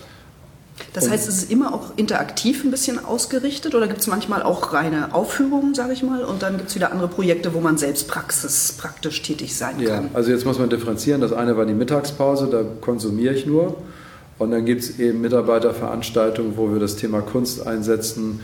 S2: Das
S3: Und
S2: heißt, es ist immer auch interaktiv ein bisschen ausgerichtet, oder gibt es manchmal auch reine Aufführungen, sage ich mal, und dann gibt es wieder andere Projekte, wo man selbst Praxis, praktisch tätig sein kann?
S3: Ja, also jetzt muss man differenzieren. Das eine war die Mittagspause, da konsumiere ich nur. Und dann gibt es eben Mitarbeiterveranstaltungen, wo wir das Thema Kunst einsetzen,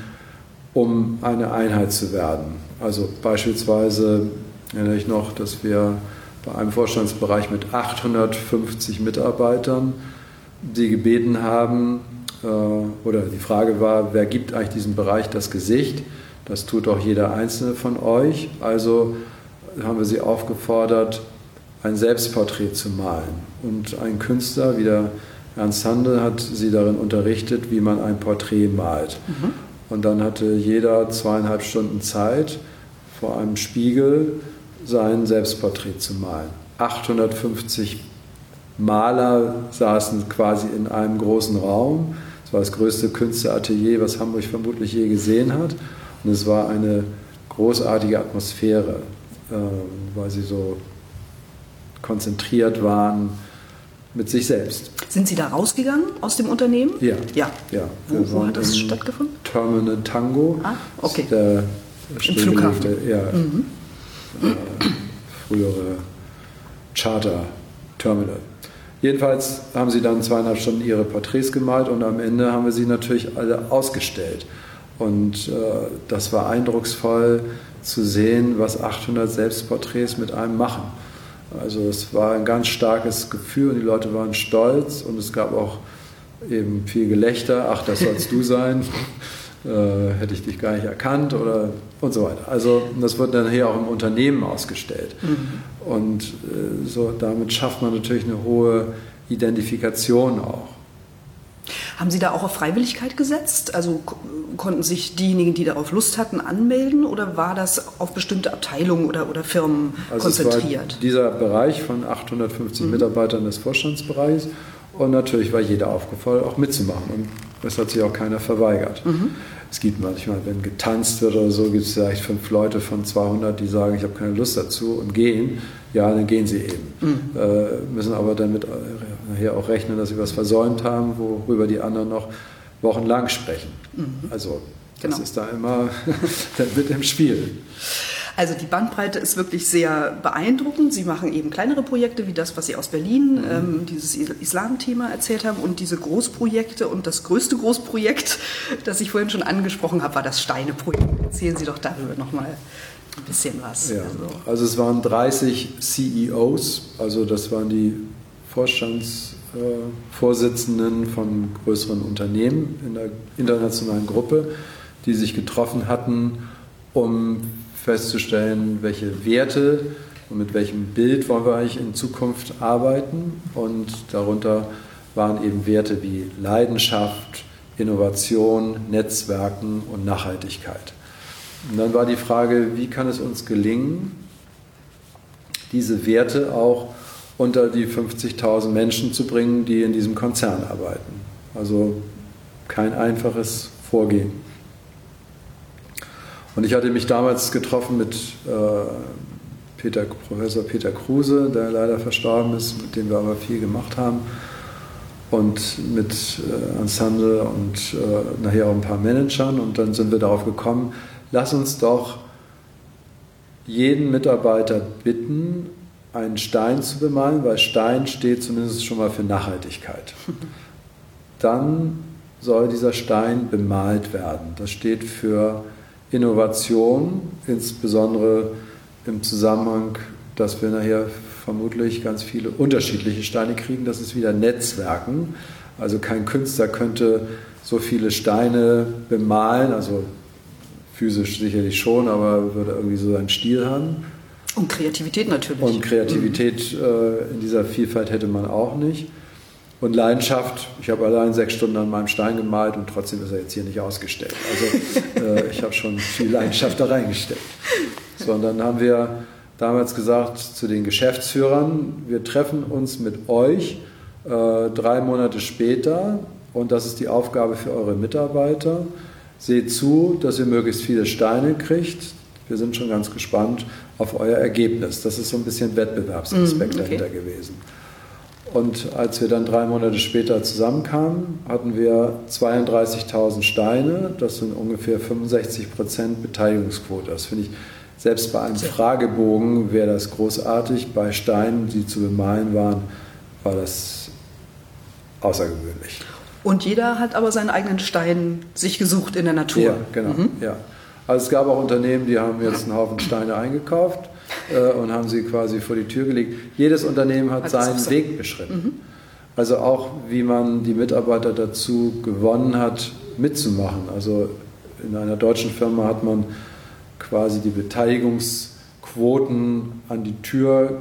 S3: um eine Einheit zu werden. Also beispielsweise erinnere ich noch, dass wir bei einem Vorstandsbereich mit achthundertfünfzig Mitarbeitern, die gebeten haben, oder die Frage war, wer gibt eigentlich diesem Bereich das Gesicht? Das tut auch jeder Einzelne von euch. Also haben wir sie aufgefordert, ein Selbstporträt zu malen. Und ein Künstler wie der Ernst Handel hat sie darin unterrichtet, wie man ein Porträt malt. Mhm. Und dann hatte jeder zweieinhalb Stunden Zeit, vor einem Spiegel sein Selbstporträt zu malen. achthundertfünfzig Maler saßen quasi in einem großen Raum. Es war das größte Künstleratelier, was Hamburg vermutlich je gesehen hat. Und es war eine großartige Atmosphäre, weil sie so konzentriert waren mit sich selbst.
S2: Sind Sie da rausgegangen aus dem Unternehmen?
S3: Ja.
S2: ja.
S3: ja.
S2: Wo, wo hat das stattgefunden?
S3: Terminal Tango.
S2: Ah, okay.
S3: Der
S2: Im Flughafen.
S3: Ja,
S2: mhm.
S3: äh, frühere Charter Terminal. Jedenfalls haben sie dann zweieinhalb Stunden ihre Porträts gemalt und am Ende haben wir sie natürlich alle ausgestellt. Und äh, das war eindrucksvoll zu sehen, was achthundert Selbstporträts mit einem machen. Also es war ein ganz starkes Gefühl und die Leute waren stolz und es gab auch eben viel Gelächter. Ach, das sollst du sein. Äh, hätte ich dich gar nicht erkannt oder und so weiter. Also das wird dann hier auch im Unternehmen ausgestellt. Mhm. Und äh, so, damit schafft man natürlich eine hohe Identifikation auch.
S2: Haben Sie da auch auf Freiwilligkeit gesetzt? Also konnten sich diejenigen, die darauf Lust hatten, anmelden, oder war das auf bestimmte Abteilungen oder, oder Firmen
S3: also
S2: konzentriert?
S3: Es war dieser Bereich von achthundertfünfzig mhm. Mitarbeitern des Vorstandsbereichs und natürlich war jeder aufgefordert, auch mitzumachen. Und Es hat sich auch keiner verweigert. Mhm. Es gibt manchmal, wenn getanzt wird oder so, gibt es vielleicht fünf Leute von zweihundert, die sagen, ich habe keine Lust dazu und gehen. Ja, dann gehen sie eben. Mhm. Äh, müssen aber damit nachher auch rechnen, dass sie was versäumt haben, worüber die anderen noch wochenlang sprechen. Mhm. Also das genau. ist da immer mit im Spiel.
S2: Also die Bandbreite ist wirklich sehr beeindruckend. Sie machen eben kleinere Projekte wie das, was Sie aus Berlin, mhm. ähm, dieses Islam-Thema erzählt haben, und diese Großprojekte. Und das größte Großprojekt, das ich vorhin schon angesprochen habe, war das Steine-Projekt. Erzählen Sie doch darüber nochmal ein bisschen was.
S3: Ja. Also. also es waren dreißig C E Os, also das waren die Vorstandsvorsitzenden äh, von größeren Unternehmen in der internationalen Gruppe, die sich getroffen hatten, um festzustellen, welche Werte und mit welchem Bild wollen wir eigentlich in Zukunft arbeiten. Und darunter waren eben Werte wie Leidenschaft, Innovation, Netzwerken und Nachhaltigkeit. Und dann war die Frage, wie kann es uns gelingen, diese Werte auch unter die fünfzigtausend Menschen zu bringen, die in diesem Konzern arbeiten. Also kein einfaches Vorgehen. Und ich hatte mich damals getroffen mit äh, Peter, Professor Peter Kruse, der leider verstorben ist, mit dem wir aber viel gemacht haben, und mit äh, Ensemble und äh, nachher auch ein paar Managern. Und dann sind wir darauf gekommen, lass uns doch jeden Mitarbeiter bitten, einen Stein zu bemalen, weil Stein steht zumindest schon mal für Nachhaltigkeit. Dann soll dieser Stein bemalt werden. Das steht für Innovation, insbesondere im Zusammenhang, dass wir nachher vermutlich ganz viele unterschiedliche Steine kriegen. Das ist wieder Netzwerken. Also kein Künstler könnte so viele Steine bemalen, also physisch sicherlich schon, aber würde irgendwie so seinen Stil haben.
S2: Und Kreativität natürlich.
S3: Und Kreativität mhm. äh, in dieser Vielfalt hätte man auch nicht. Und Leidenschaft, ich habe allein sechs Stunden an meinem Stein gemalt und trotzdem ist er jetzt hier nicht ausgestellt. Also äh, ich habe schon viel Leidenschaft da reingesteckt. So, und dann haben wir damals gesagt zu den Geschäftsführern, wir treffen uns mit euch äh, drei Monate später und das ist die Aufgabe für eure Mitarbeiter. Seht zu, dass ihr möglichst viele Steine kriegt. Wir sind schon ganz gespannt auf euer Ergebnis. Das ist so ein bisschen Wettbewerbsaspekt mm, okay. dahinter gewesen. Und als wir dann drei Monate später zusammenkamen, hatten wir zweiunddreißigtausend Steine. Das sind ungefähr fünfundsechzig Prozent Beteiligungsquote. Das finde ich, selbst bei einem Fragebogen wäre das großartig. Bei Steinen, die zu bemalen waren, war das außergewöhnlich.
S2: Und jeder hat aber seinen eigenen Stein sich gesucht in der Natur.
S3: Ja, genau. Mhm. Ja. Also es gab auch Unternehmen, die haben jetzt einen Haufen Steine eingekauft äh, und haben sie quasi vor die Tür gelegt. Jedes Unternehmen hat also seinen Weg beschritten. Mhm. Also auch, wie man die Mitarbeiter dazu gewonnen hat, mitzumachen. Also in einer deutschen Firma hat man quasi die Beteiligungsquoten an die Tür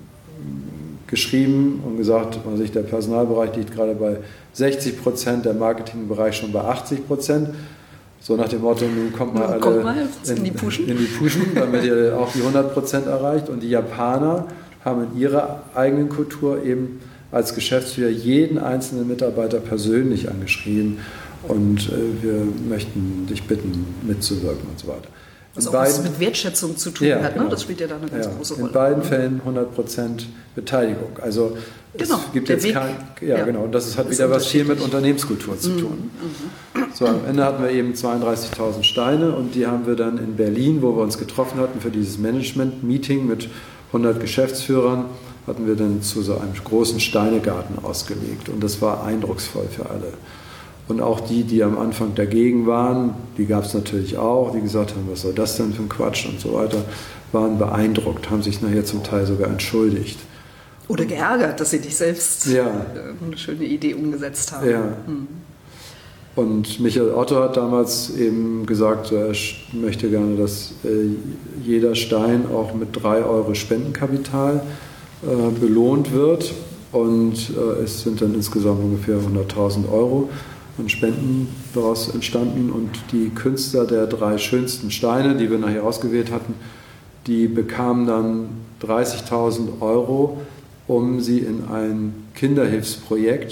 S3: geschrieben und gesagt, also der Personalbereich liegt gerade bei sechzig Prozent, der Marketingbereich schon bei achtzig Prozent. So nach dem Motto, nun kommt mal alle
S2: kommt mal in, in die Puschen,
S3: in die Puschen damit ihr auch die hundert Prozent erreicht. Und die Japaner haben in ihrer eigenen Kultur eben als Geschäftsführer jeden einzelnen Mitarbeiter persönlich angeschrieben und äh, wir möchten dich bitten, mitzuwirken und so weiter.
S2: Was auch was mit Wertschätzung zu tun ja, hat, genau. ne? Das spielt ja da eine ganz
S3: ja,
S2: große Rolle.
S3: In beiden Fällen hundert Prozent Beteiligung. Also
S2: genau,
S3: es gibt jetzt kein, ja, ja genau, und das hat wieder was viel mit Unternehmenskultur zu tun. Mhm. So, am Ende hatten wir eben zweiunddreißigtausend Steine und die haben wir dann in Berlin, wo wir uns getroffen hatten für dieses Management-Meeting mit hundert Geschäftsführern, hatten wir dann zu so einem großen Steinegarten ausgelegt und das war eindrucksvoll für alle. Und auch die, die am Anfang dagegen waren, die gab es natürlich auch, die gesagt haben, was soll das denn für ein Quatsch und so weiter, waren beeindruckt, haben sich nachher zum Teil sogar entschuldigt.
S2: Oder geärgert, dass sie nicht selbst
S3: ja.
S2: eine schöne Idee umgesetzt haben.
S3: Ja. Hm. Und Michael Otto hat damals eben gesagt, er möchte gerne, dass jeder Stein auch mit drei Euro Spendenkapital belohnt wird. Und es sind dann insgesamt ungefähr hunderttausend Euro an Spenden daraus entstanden. Und die Künstler der drei schönsten Steine, die wir nachher ausgewählt hatten, die bekamen dann dreißigtausend Euro, um sie in ein Kinderhilfsprojekt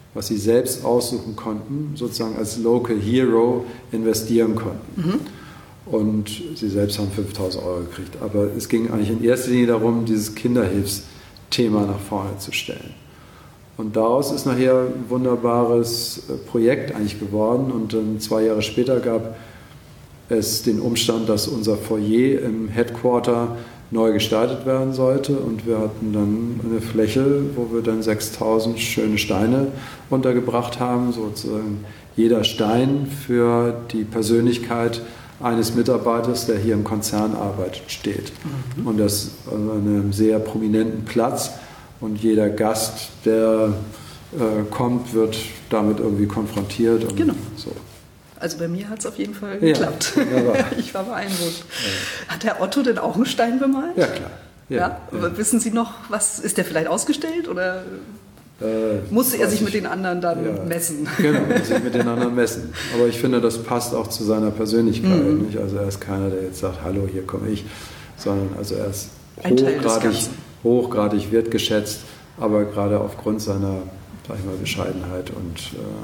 S3: was sie selbst aussuchen konnten, sozusagen als Local Hero investieren konnten. Mhm. Und sie selbst haben fünftausend Euro gekriegt. Aber es ging eigentlich in erster Linie darum, dieses Kinderhilfsthema nach vorne zu stellen. Und daraus ist nachher ein wunderbares Projekt eigentlich geworden. Und dann zwei Jahre später gab es den Umstand, dass unser Foyer im Headquarter neu gestaltet werden sollte. Und wir hatten dann eine Fläche, wo wir dann sechstausend schöne Steine untergebracht haben. Sozusagen jeder Stein für die Persönlichkeit eines Mitarbeiters, der hier im Konzern arbeitet, steht. Mhm. Und das an einem sehr prominenten Platz. Und jeder Gast, der äh, kommt, wird damit irgendwie konfrontiert. Und
S2: genau.
S3: So.
S2: Also bei mir hat es auf jeden Fall geklappt.
S3: Ja,
S2: ich war beeindruckt. Ja. Hat Herr Otto denn auch einen Stein bemalt?
S3: Ja, klar. Ja,
S2: ja? Aber ja. Wissen Sie noch, was ist der vielleicht ausgestellt oder
S3: äh,
S2: musste er sich mit den anderen dann ja. messen?
S3: Genau, muss sich mit den anderen messen. Aber ich finde, das passt auch zu seiner Persönlichkeit. Mhm. Nicht? Also er ist keiner, der jetzt sagt, hallo, hier komme ich, sondern also er ist hochgradig, hochgradig wertgeschätzt, aber gerade aufgrund seiner, sag ich mal, Bescheidenheit und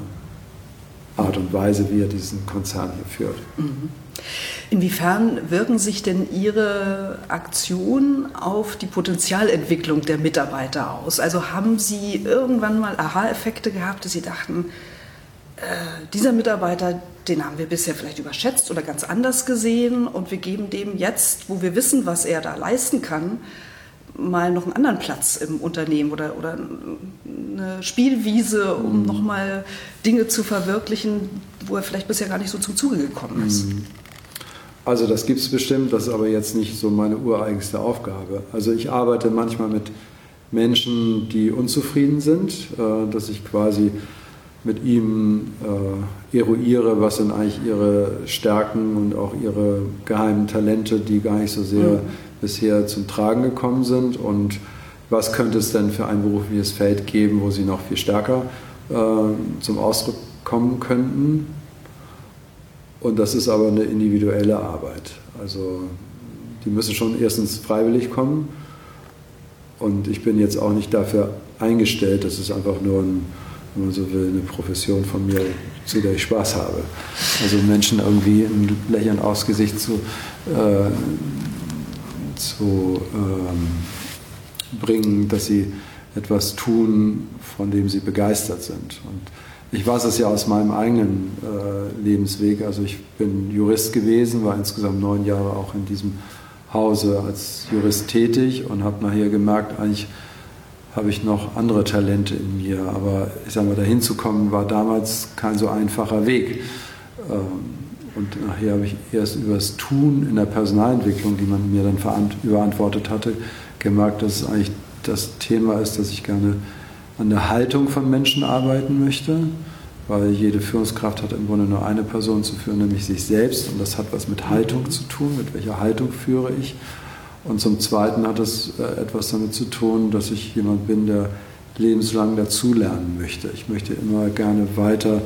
S3: äh, Art und Weise, wie er diesen Konzern hier führt.
S2: Mhm. Inwiefern wirken sich denn Ihre Aktionen auf die Potenzialentwicklung der Mitarbeiter aus? Also haben Sie irgendwann mal Aha-Effekte gehabt, dass Sie dachten, äh, dieser Mitarbeiter, den haben wir bisher vielleicht überschätzt oder ganz anders gesehen und wir geben dem jetzt, wo wir wissen, was er da leisten kann, mal noch einen anderen Platz im Unternehmen oder, oder eine Spielwiese, um mhm. nochmal Dinge zu verwirklichen, wo er vielleicht bisher gar nicht so zum Zuge gekommen ist.
S3: Also das gibt es bestimmt, das ist aber jetzt nicht so meine ureigenste Aufgabe. Also ich arbeite manchmal mit Menschen, die unzufrieden sind, äh, dass ich quasi mit ihm äh, eruiere, was sind eigentlich ihre Stärken und auch ihre geheimen Talente, die gar nicht so sehr mhm. bisher zum Tragen gekommen sind und was könnte es denn für ein berufliches Feld geben, wo sie noch viel stärker äh, zum Ausdruck kommen könnten. Und das ist aber eine individuelle Arbeit. Also die müssen schon erstens freiwillig kommen und ich bin jetzt auch nicht dafür eingestellt, das ist einfach nur ein, wenn man so will, eine Profession von mir, zu der ich Spaß habe. Also Menschen irgendwie ein Lächeln aufs Gesicht zu, äh, zu ähm, bringen, dass sie etwas tun, von dem sie begeistert sind. Und ich weiß es ja aus meinem eigenen äh, Lebensweg. Also ich bin Jurist gewesen, war insgesamt neun Jahre auch in diesem Hause als Jurist tätig und habe nachher gemerkt, eigentlich habe ich noch andere Talente in mir. Aber ich sage mal, dahin zu kommen, war damals kein so einfacher Weg. Ähm, und nachher habe ich erst über das Tun in der Personalentwicklung, die man mir dann überantwortet hatte, gemerkt, dass es eigentlich das Thema ist, dass ich gerne an der Haltung von Menschen arbeiten möchte, weil jede Führungskraft hat im Grunde nur eine Person zu führen, nämlich sich selbst. Und das hat was mit Haltung zu tun, mit welcher Haltung führe ich. Und zum Zweiten hat es etwas damit zu tun, dass ich jemand bin, der lebenslang dazulernen möchte. Ich möchte immer gerne weiter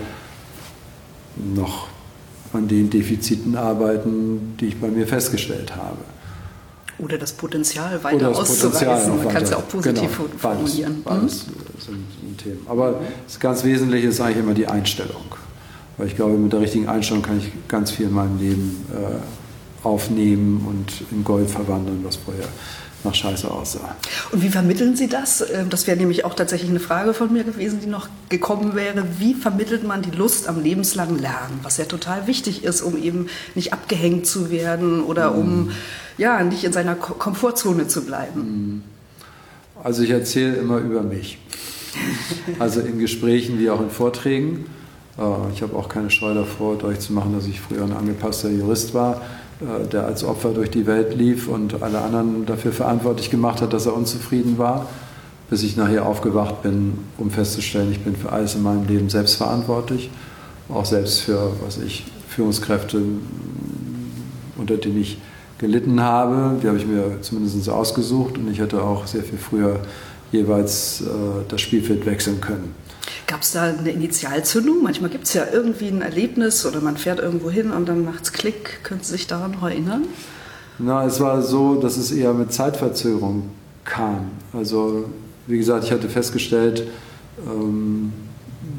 S3: noch an den Defiziten arbeiten, die ich bei mir festgestellt habe.
S2: Oder das Potenzial weiter das auszuweisen. Potenzial Man kann es ja auch positiv genau, formulieren.
S3: Beides, beides sind Themen. Aber das ganz Wesentliche ist eigentlich immer die Einstellung. Weil ich glaube, mit der richtigen Einstellung kann ich ganz viel in meinem Leben äh, aufnehmen und in Gold verwandeln, was vorher nach Scheiße aussah.
S2: Und wie vermitteln Sie das? Das wäre nämlich auch tatsächlich eine Frage von mir gewesen, die noch gekommen wäre. Wie vermittelt man die Lust am lebenslangen Lernen? Was ja total wichtig ist, um eben nicht abgehängt zu werden oder um ja, nicht in seiner Komfortzone zu bleiben.
S3: Also ich erzähle immer über mich. Also in Gesprächen wie auch in Vorträgen. Ich habe auch keine Scheu davor, deutlich zu machen, dass ich früher ein angepasster Jurist war, der als Opfer durch die Welt lief und alle anderen dafür verantwortlich gemacht hat, dass er unzufrieden war, bis ich nachher aufgewacht bin, um festzustellen, ich bin für alles in meinem Leben selbst verantwortlich, auch selbst für, was ich, Führungskräfte, unter denen ich gelitten habe, die habe ich mir zumindest ausgesucht und ich hätte auch sehr viel früher jeweils äh, das Spielfeld wechseln können.
S2: Gab es da eine Initialzündung? Manchmal gibt es ja irgendwie ein Erlebnis oder man fährt irgendwo hin und dann macht es Klick. Können Sie sich daran noch erinnern?
S3: Na, es war so, dass es eher mit Zeitverzögerung kam. Also wie gesagt, ich hatte festgestellt, ähm,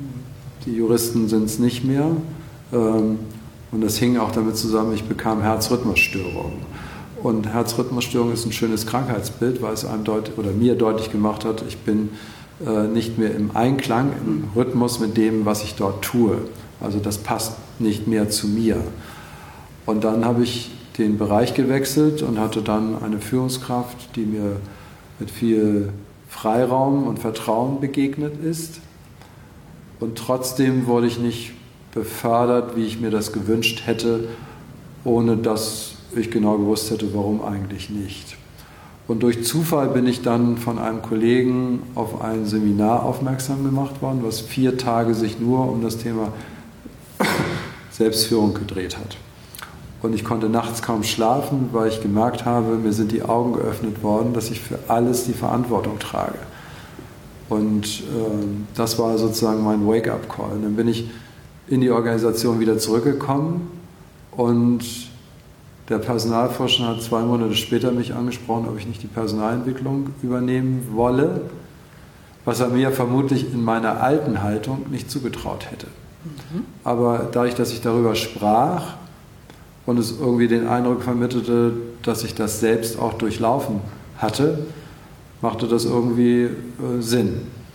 S3: die Juristen sind es nicht mehr. Und das hing auch damit zusammen, ich bekam Herzrhythmusstörungen. Und Herzrhythmusstörung ist ein schönes Krankheitsbild, weil es einem deut- oder mir deutlich gemacht hat, ich bin äh, nicht mehr im Einklang, im Rhythmus mit dem, was ich dort tue. Also das passt nicht mehr zu mir. Und dann habe ich den Bereich gewechselt und hatte dann eine Führungskraft, die mir mit viel Freiraum und Vertrauen begegnet ist. Und trotzdem wurde ich nicht befördert, wie ich mir das gewünscht hätte, ohne dass ich genau gewusst hätte, warum eigentlich nicht. Und durch Zufall bin ich dann von einem Kollegen auf ein Seminar aufmerksam gemacht worden, was vier Tage sich nur um das Thema Selbstführung gedreht hat. Und ich konnte nachts kaum schlafen, weil ich gemerkt habe, mir sind die Augen geöffnet worden, dass ich für alles die Verantwortung trage. Und äh, das war sozusagen mein Wake-up-Call. Und dann bin ich in die Organisation wieder zurückgekommen und der Personalforscher hat zwei Monate später mich angesprochen, ob ich nicht die Personalentwicklung übernehmen wolle, was er mir vermutlich in meiner alten Haltung nicht zugetraut hätte. Mhm. Aber dadurch, dass ich darüber sprach und es irgendwie den Eindruck vermittelte, dass ich das selbst auch durchlaufen hatte, machte das irgendwie äh, Sinn.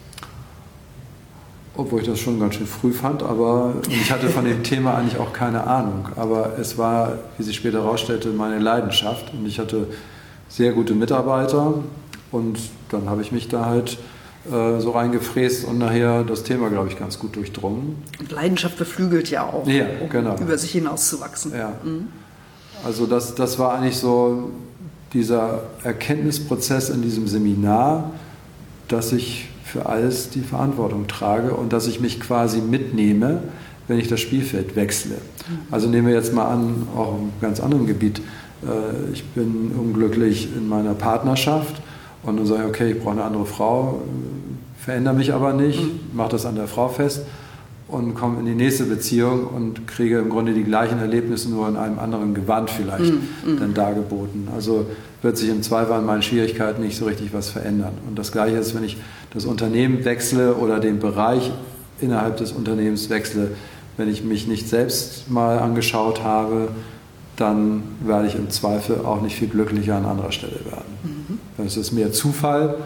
S3: Obwohl ich das schon ganz schön früh fand, aber ich hatte von dem Thema eigentlich auch keine Ahnung. Aber es war, wie sich später herausstellte, meine Leidenschaft. Und ich hatte sehr gute Mitarbeiter und dann habe ich mich da halt äh, so reingefräst und nachher das Thema, glaube ich, ganz gut durchdrungen.
S2: Und Leidenschaft beflügelt ja auch,
S3: ja,
S2: um
S3: genau.
S2: über sich hinauszuwachsen.
S3: Ja. Mhm. Also das, das war eigentlich so dieser Erkenntnisprozess in diesem Seminar, dass ich für alles die Verantwortung trage und dass ich mich quasi mitnehme, wenn ich das Spielfeld wechsle. Also nehmen wir jetzt mal an, auch im ganz anderen Gebiet, ich bin unglücklich in meiner Partnerschaft und dann sage ich, okay, ich brauche eine andere Frau, verändere mich aber nicht, mache das an der Frau fest und komme in die nächste Beziehung und kriege im Grunde die gleichen Erlebnisse, nur in einem anderen Gewand vielleicht mm, mm. dann dargeboten. Also wird sich im Zweifel an meinen Schwierigkeiten nicht so richtig was verändern. Und das Gleiche ist, wenn ich das Unternehmen wechsle oder den Bereich innerhalb des Unternehmens wechsle, wenn ich mich nicht selbst mal angeschaut habe, dann werde ich im Zweifel auch nicht viel glücklicher an anderer Stelle werden. Mhm. Es ist mehr Zufall,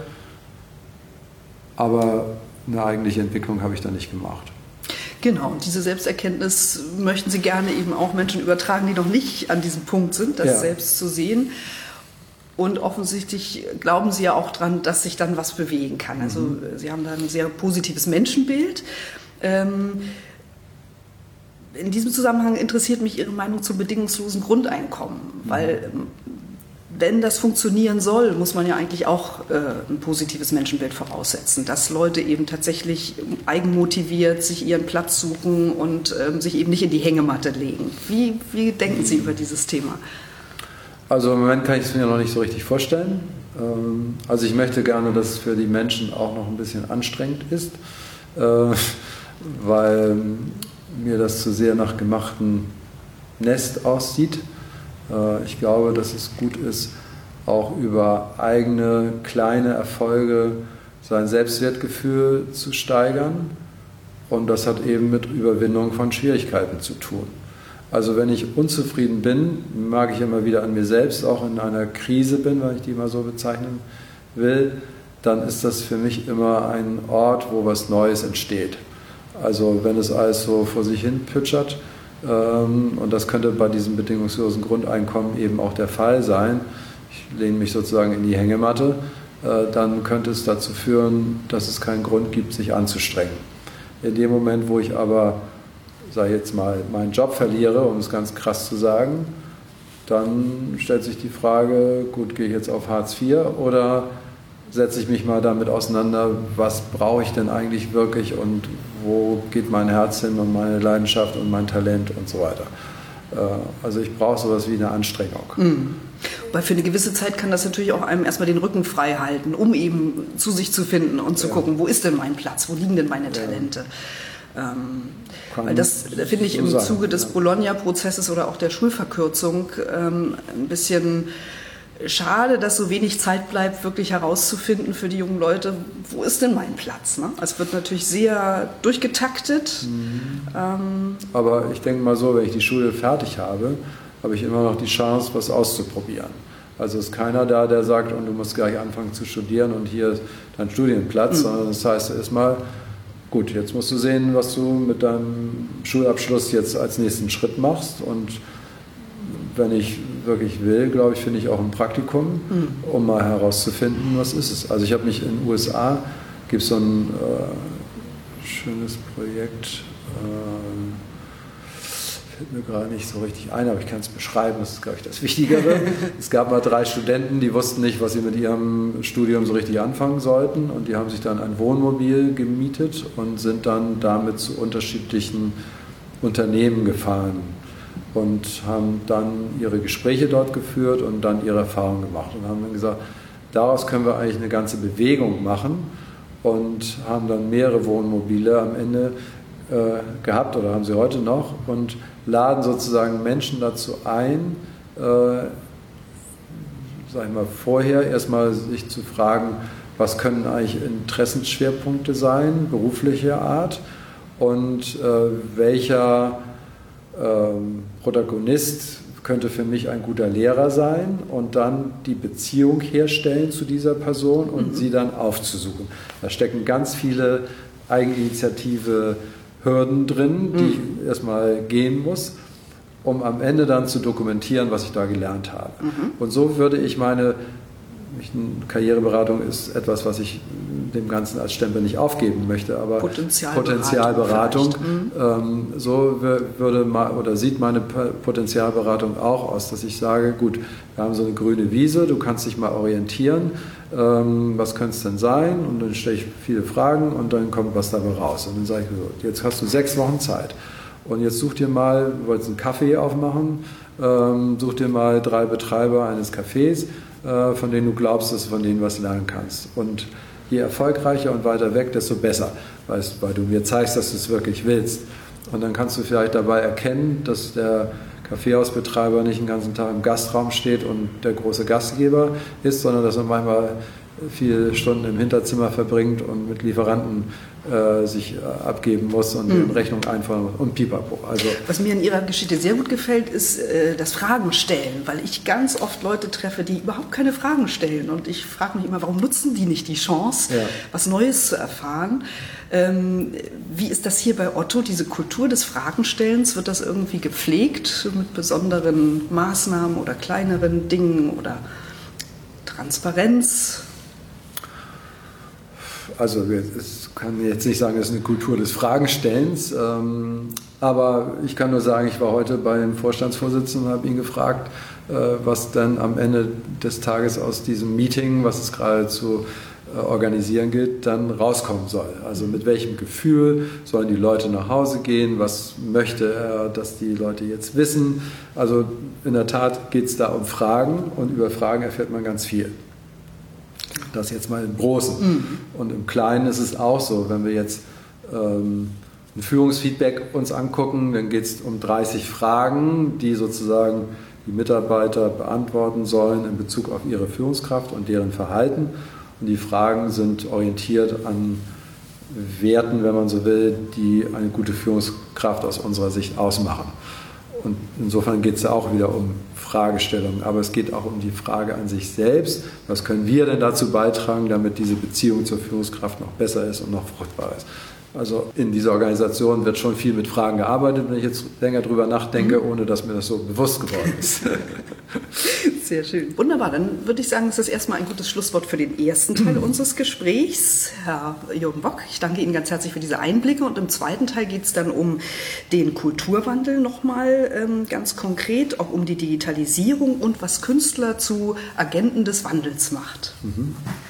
S3: aber eine eigentliche Entwicklung habe ich da nicht gemacht.
S2: Genau, und diese Selbsterkenntnis möchten Sie gerne eben auch Menschen übertragen, die noch nicht an diesem Punkt sind, das ja. selbst zu sehen. Und offensichtlich glauben Sie ja auch dran, dass sich dann was bewegen kann. Also mhm. Sie haben da ein sehr positives Menschenbild. Ähm, in diesem Zusammenhang interessiert mich Ihre Meinung zum bedingungslosen Grundeinkommen, mhm. weil wenn das funktionieren soll, muss man ja eigentlich auch äh, ein positives Menschenbild voraussetzen, dass Leute eben tatsächlich eigenmotiviert sich ihren Platz suchen und ähm, sich eben nicht in die Hängematte legen. Wie, wie denken Sie über dieses Thema?
S3: Also im Moment kann ich es mir noch nicht so richtig vorstellen. Ähm, also ich möchte gerne, dass es für die Menschen auch noch ein bisschen anstrengend ist, äh, weil mir das zu sehr nach gemachtem Nest aussieht. Ich glaube, dass es gut ist, auch über eigene kleine Erfolge sein Selbstwertgefühl zu steigern. Und das hat eben mit Überwindung von Schwierigkeiten zu tun. Also wenn ich unzufrieden bin, mag ich immer wieder an mir selbst, auch in einer Krise bin, wenn ich die mal so bezeichnen will, dann ist das für mich immer ein Ort, wo was Neues entsteht. Also wenn es alles so vor sich hin plätschert, und das könnte bei diesem bedingungslosen Grundeinkommen eben auch der Fall sein, ich lehne mich sozusagen in die Hängematte, dann könnte es dazu führen, dass es keinen Grund gibt, sich anzustrengen. In dem Moment, wo ich aber, sage ich jetzt mal, meinen Job verliere, um es ganz krass zu sagen, dann stellt sich die Frage, gut, gehe ich jetzt auf Hartz vier oder setze ich mich mal damit auseinander, was brauche ich denn eigentlich wirklich und wo geht mein Herz hin und meine Leidenschaft und mein Talent und so weiter. Also ich brauche sowas wie eine Anstrengung.
S2: Mhm. Weil für eine gewisse Zeit kann das natürlich auch einem erstmal den Rücken frei halten, um eben zu sich zu finden und zu ja. gucken, wo ist denn mein Platz, wo liegen denn meine Talente. Ja. Ähm, weil das finde ich so im sein. Zuge des ja. Bologna-Prozesses oder auch der Schulverkürzung ähm, ein bisschen schade, dass so wenig Zeit bleibt, wirklich herauszufinden für die jungen Leute, wo ist denn mein Platz? Ne? Also es wird natürlich sehr durchgetaktet. Mhm. Ähm,
S3: Aber ich denke mal so, wenn ich die Schule fertig habe, habe ich immer noch die Chance, was auszuprobieren. Also ist keiner da, der sagt, und du musst gleich anfangen zu studieren und hier ist dein Studienplatz, mhm. sondern das heißt erstmal, gut, jetzt musst du sehen, was du mit deinem Schulabschluss jetzt als nächsten Schritt machst. Und wenn ich wirklich will, glaube ich, finde ich auch ein Praktikum, mhm. um mal herauszufinden, was ist es. Also ich habe mich in den U S A, gibt es so ein äh, schönes Projekt, äh, fällt mir gerade nicht so richtig ein, aber ich kann es beschreiben, das ist, glaube ich, das Wichtigere. Es gab mal drei Studenten, die wussten nicht, was sie mit ihrem Studium so richtig anfangen sollten, und die haben sich dann ein Wohnmobil gemietet und sind dann damit zu unterschiedlichen Unternehmen gefahren und haben dann ihre Gespräche dort geführt und dann ihre Erfahrungen gemacht und haben dann gesagt, daraus können wir eigentlich eine ganze Bewegung machen, und haben dann mehrere Wohnmobile am Ende äh, gehabt oder haben sie heute noch und laden sozusagen Menschen dazu ein, äh, sag ich mal, vorher erstmal sich zu fragen, was können eigentlich Interessensschwerpunkte sein, beruflicher Art, und äh, welcher ähm, Protagonist könnte für mich ein guter Lehrer sein, und dann die Beziehung herstellen zu dieser Person und mhm. sie dann aufzusuchen. Da stecken ganz viele eigeninitiative Hürden drin, die mhm. ich erstmal gehen muss, um am Ende dann zu dokumentieren, was ich da gelernt habe. Mhm. Und so würde ich meine, Karriereberatung ist etwas, was ich dem Ganzen als Stempel nicht aufgeben möchte, aber
S2: Potenzialberatung,
S3: Potenzialberatung ähm, so würde mal, oder sieht meine Potenzialberatung auch aus, dass ich sage, gut, wir haben so eine grüne Wiese, du kannst dich mal orientieren, ähm, was könnte es denn sein? Und dann stelle ich viele Fragen und dann kommt was dabei raus. Und dann sage ich so, jetzt hast du sechs Wochen Zeit. Und jetzt such dir mal, du wolltest einen Kaffee aufmachen, ähm, such dir mal drei Betreiber eines Cafés, äh, von denen du glaubst, dass du von denen was lernen kannst. Und je erfolgreicher und weiter weg, desto besser, weißt, weil du mir zeigst, dass du es wirklich willst. Und dann kannst du vielleicht dabei erkennen, dass der Kaffeehausbetreiber nicht den ganzen Tag im Gastraum steht und der große Gastgeber ist, sondern dass er manchmal viele Stunden im Hinterzimmer verbringt und mit Lieferanten äh, sich äh, abgeben muss und mhm. Rechnung einfahren muss und pipapo. Also,
S2: was mir in Ihrer Geschichte sehr gut gefällt, ist äh, das Fragen stellen, weil ich ganz oft Leute treffe, die überhaupt keine Fragen stellen, und ich frage mich immer, warum nutzen die nicht die Chance, ja. was Neues zu erfahren? Ähm, wie ist das hier bei Otto, diese Kultur des Fragenstellens? Wird das irgendwie gepflegt mit besonderen Maßnahmen oder kleineren Dingen oder Transparenz?
S3: Also ich kann jetzt nicht sagen, es ist eine Kultur des Fragenstellens, ähm, aber ich kann nur sagen, ich war heute beim Vorstandsvorsitzenden und habe ihn gefragt, äh, was dann am Ende des Tages aus diesem Meeting, was es gerade zu äh, organisieren gilt, dann rauskommen soll. Also mit welchem Gefühl sollen die Leute nach Hause gehen, was möchte er, dass die Leute jetzt wissen. Also in der Tat geht es da um Fragen, und über Fragen erfährt man ganz viel. Das jetzt mal im Großen. Mhm. Und im Kleinen ist es auch so, wenn wir jetzt ähm, ein Führungsfeedback uns angucken, dann geht es um dreißig Fragen, die sozusagen die Mitarbeiter beantworten sollen in Bezug auf ihre Führungskraft und deren Verhalten. Und die Fragen sind orientiert an Werten, wenn man so will, die eine gute Führungskraft aus unserer Sicht ausmachen. Und insofern geht es ja auch wieder um Fragestellungen, aber es geht auch um die Frage an sich selbst. Was können wir denn dazu beitragen, damit diese Beziehung zur Führungskraft noch besser ist und noch fruchtbar ist? Also in dieser Organisation wird schon viel mit Fragen gearbeitet, wenn ich jetzt länger drüber nachdenke, ohne dass mir das so bewusst geworden ist.
S2: Sehr schön. Wunderbar, dann würde ich sagen, das ist erstmal ein gutes Schlusswort für den ersten Teil unseres Gesprächs. Herr Jürgen Bock, ich danke Ihnen ganz herzlich für diese Einblicke, und im zweiten Teil geht es dann um den Kulturwandel nochmal ähm, ganz konkret, auch um die Digitalisierung und was Künstler zu Agenten des Wandels macht. Mhm.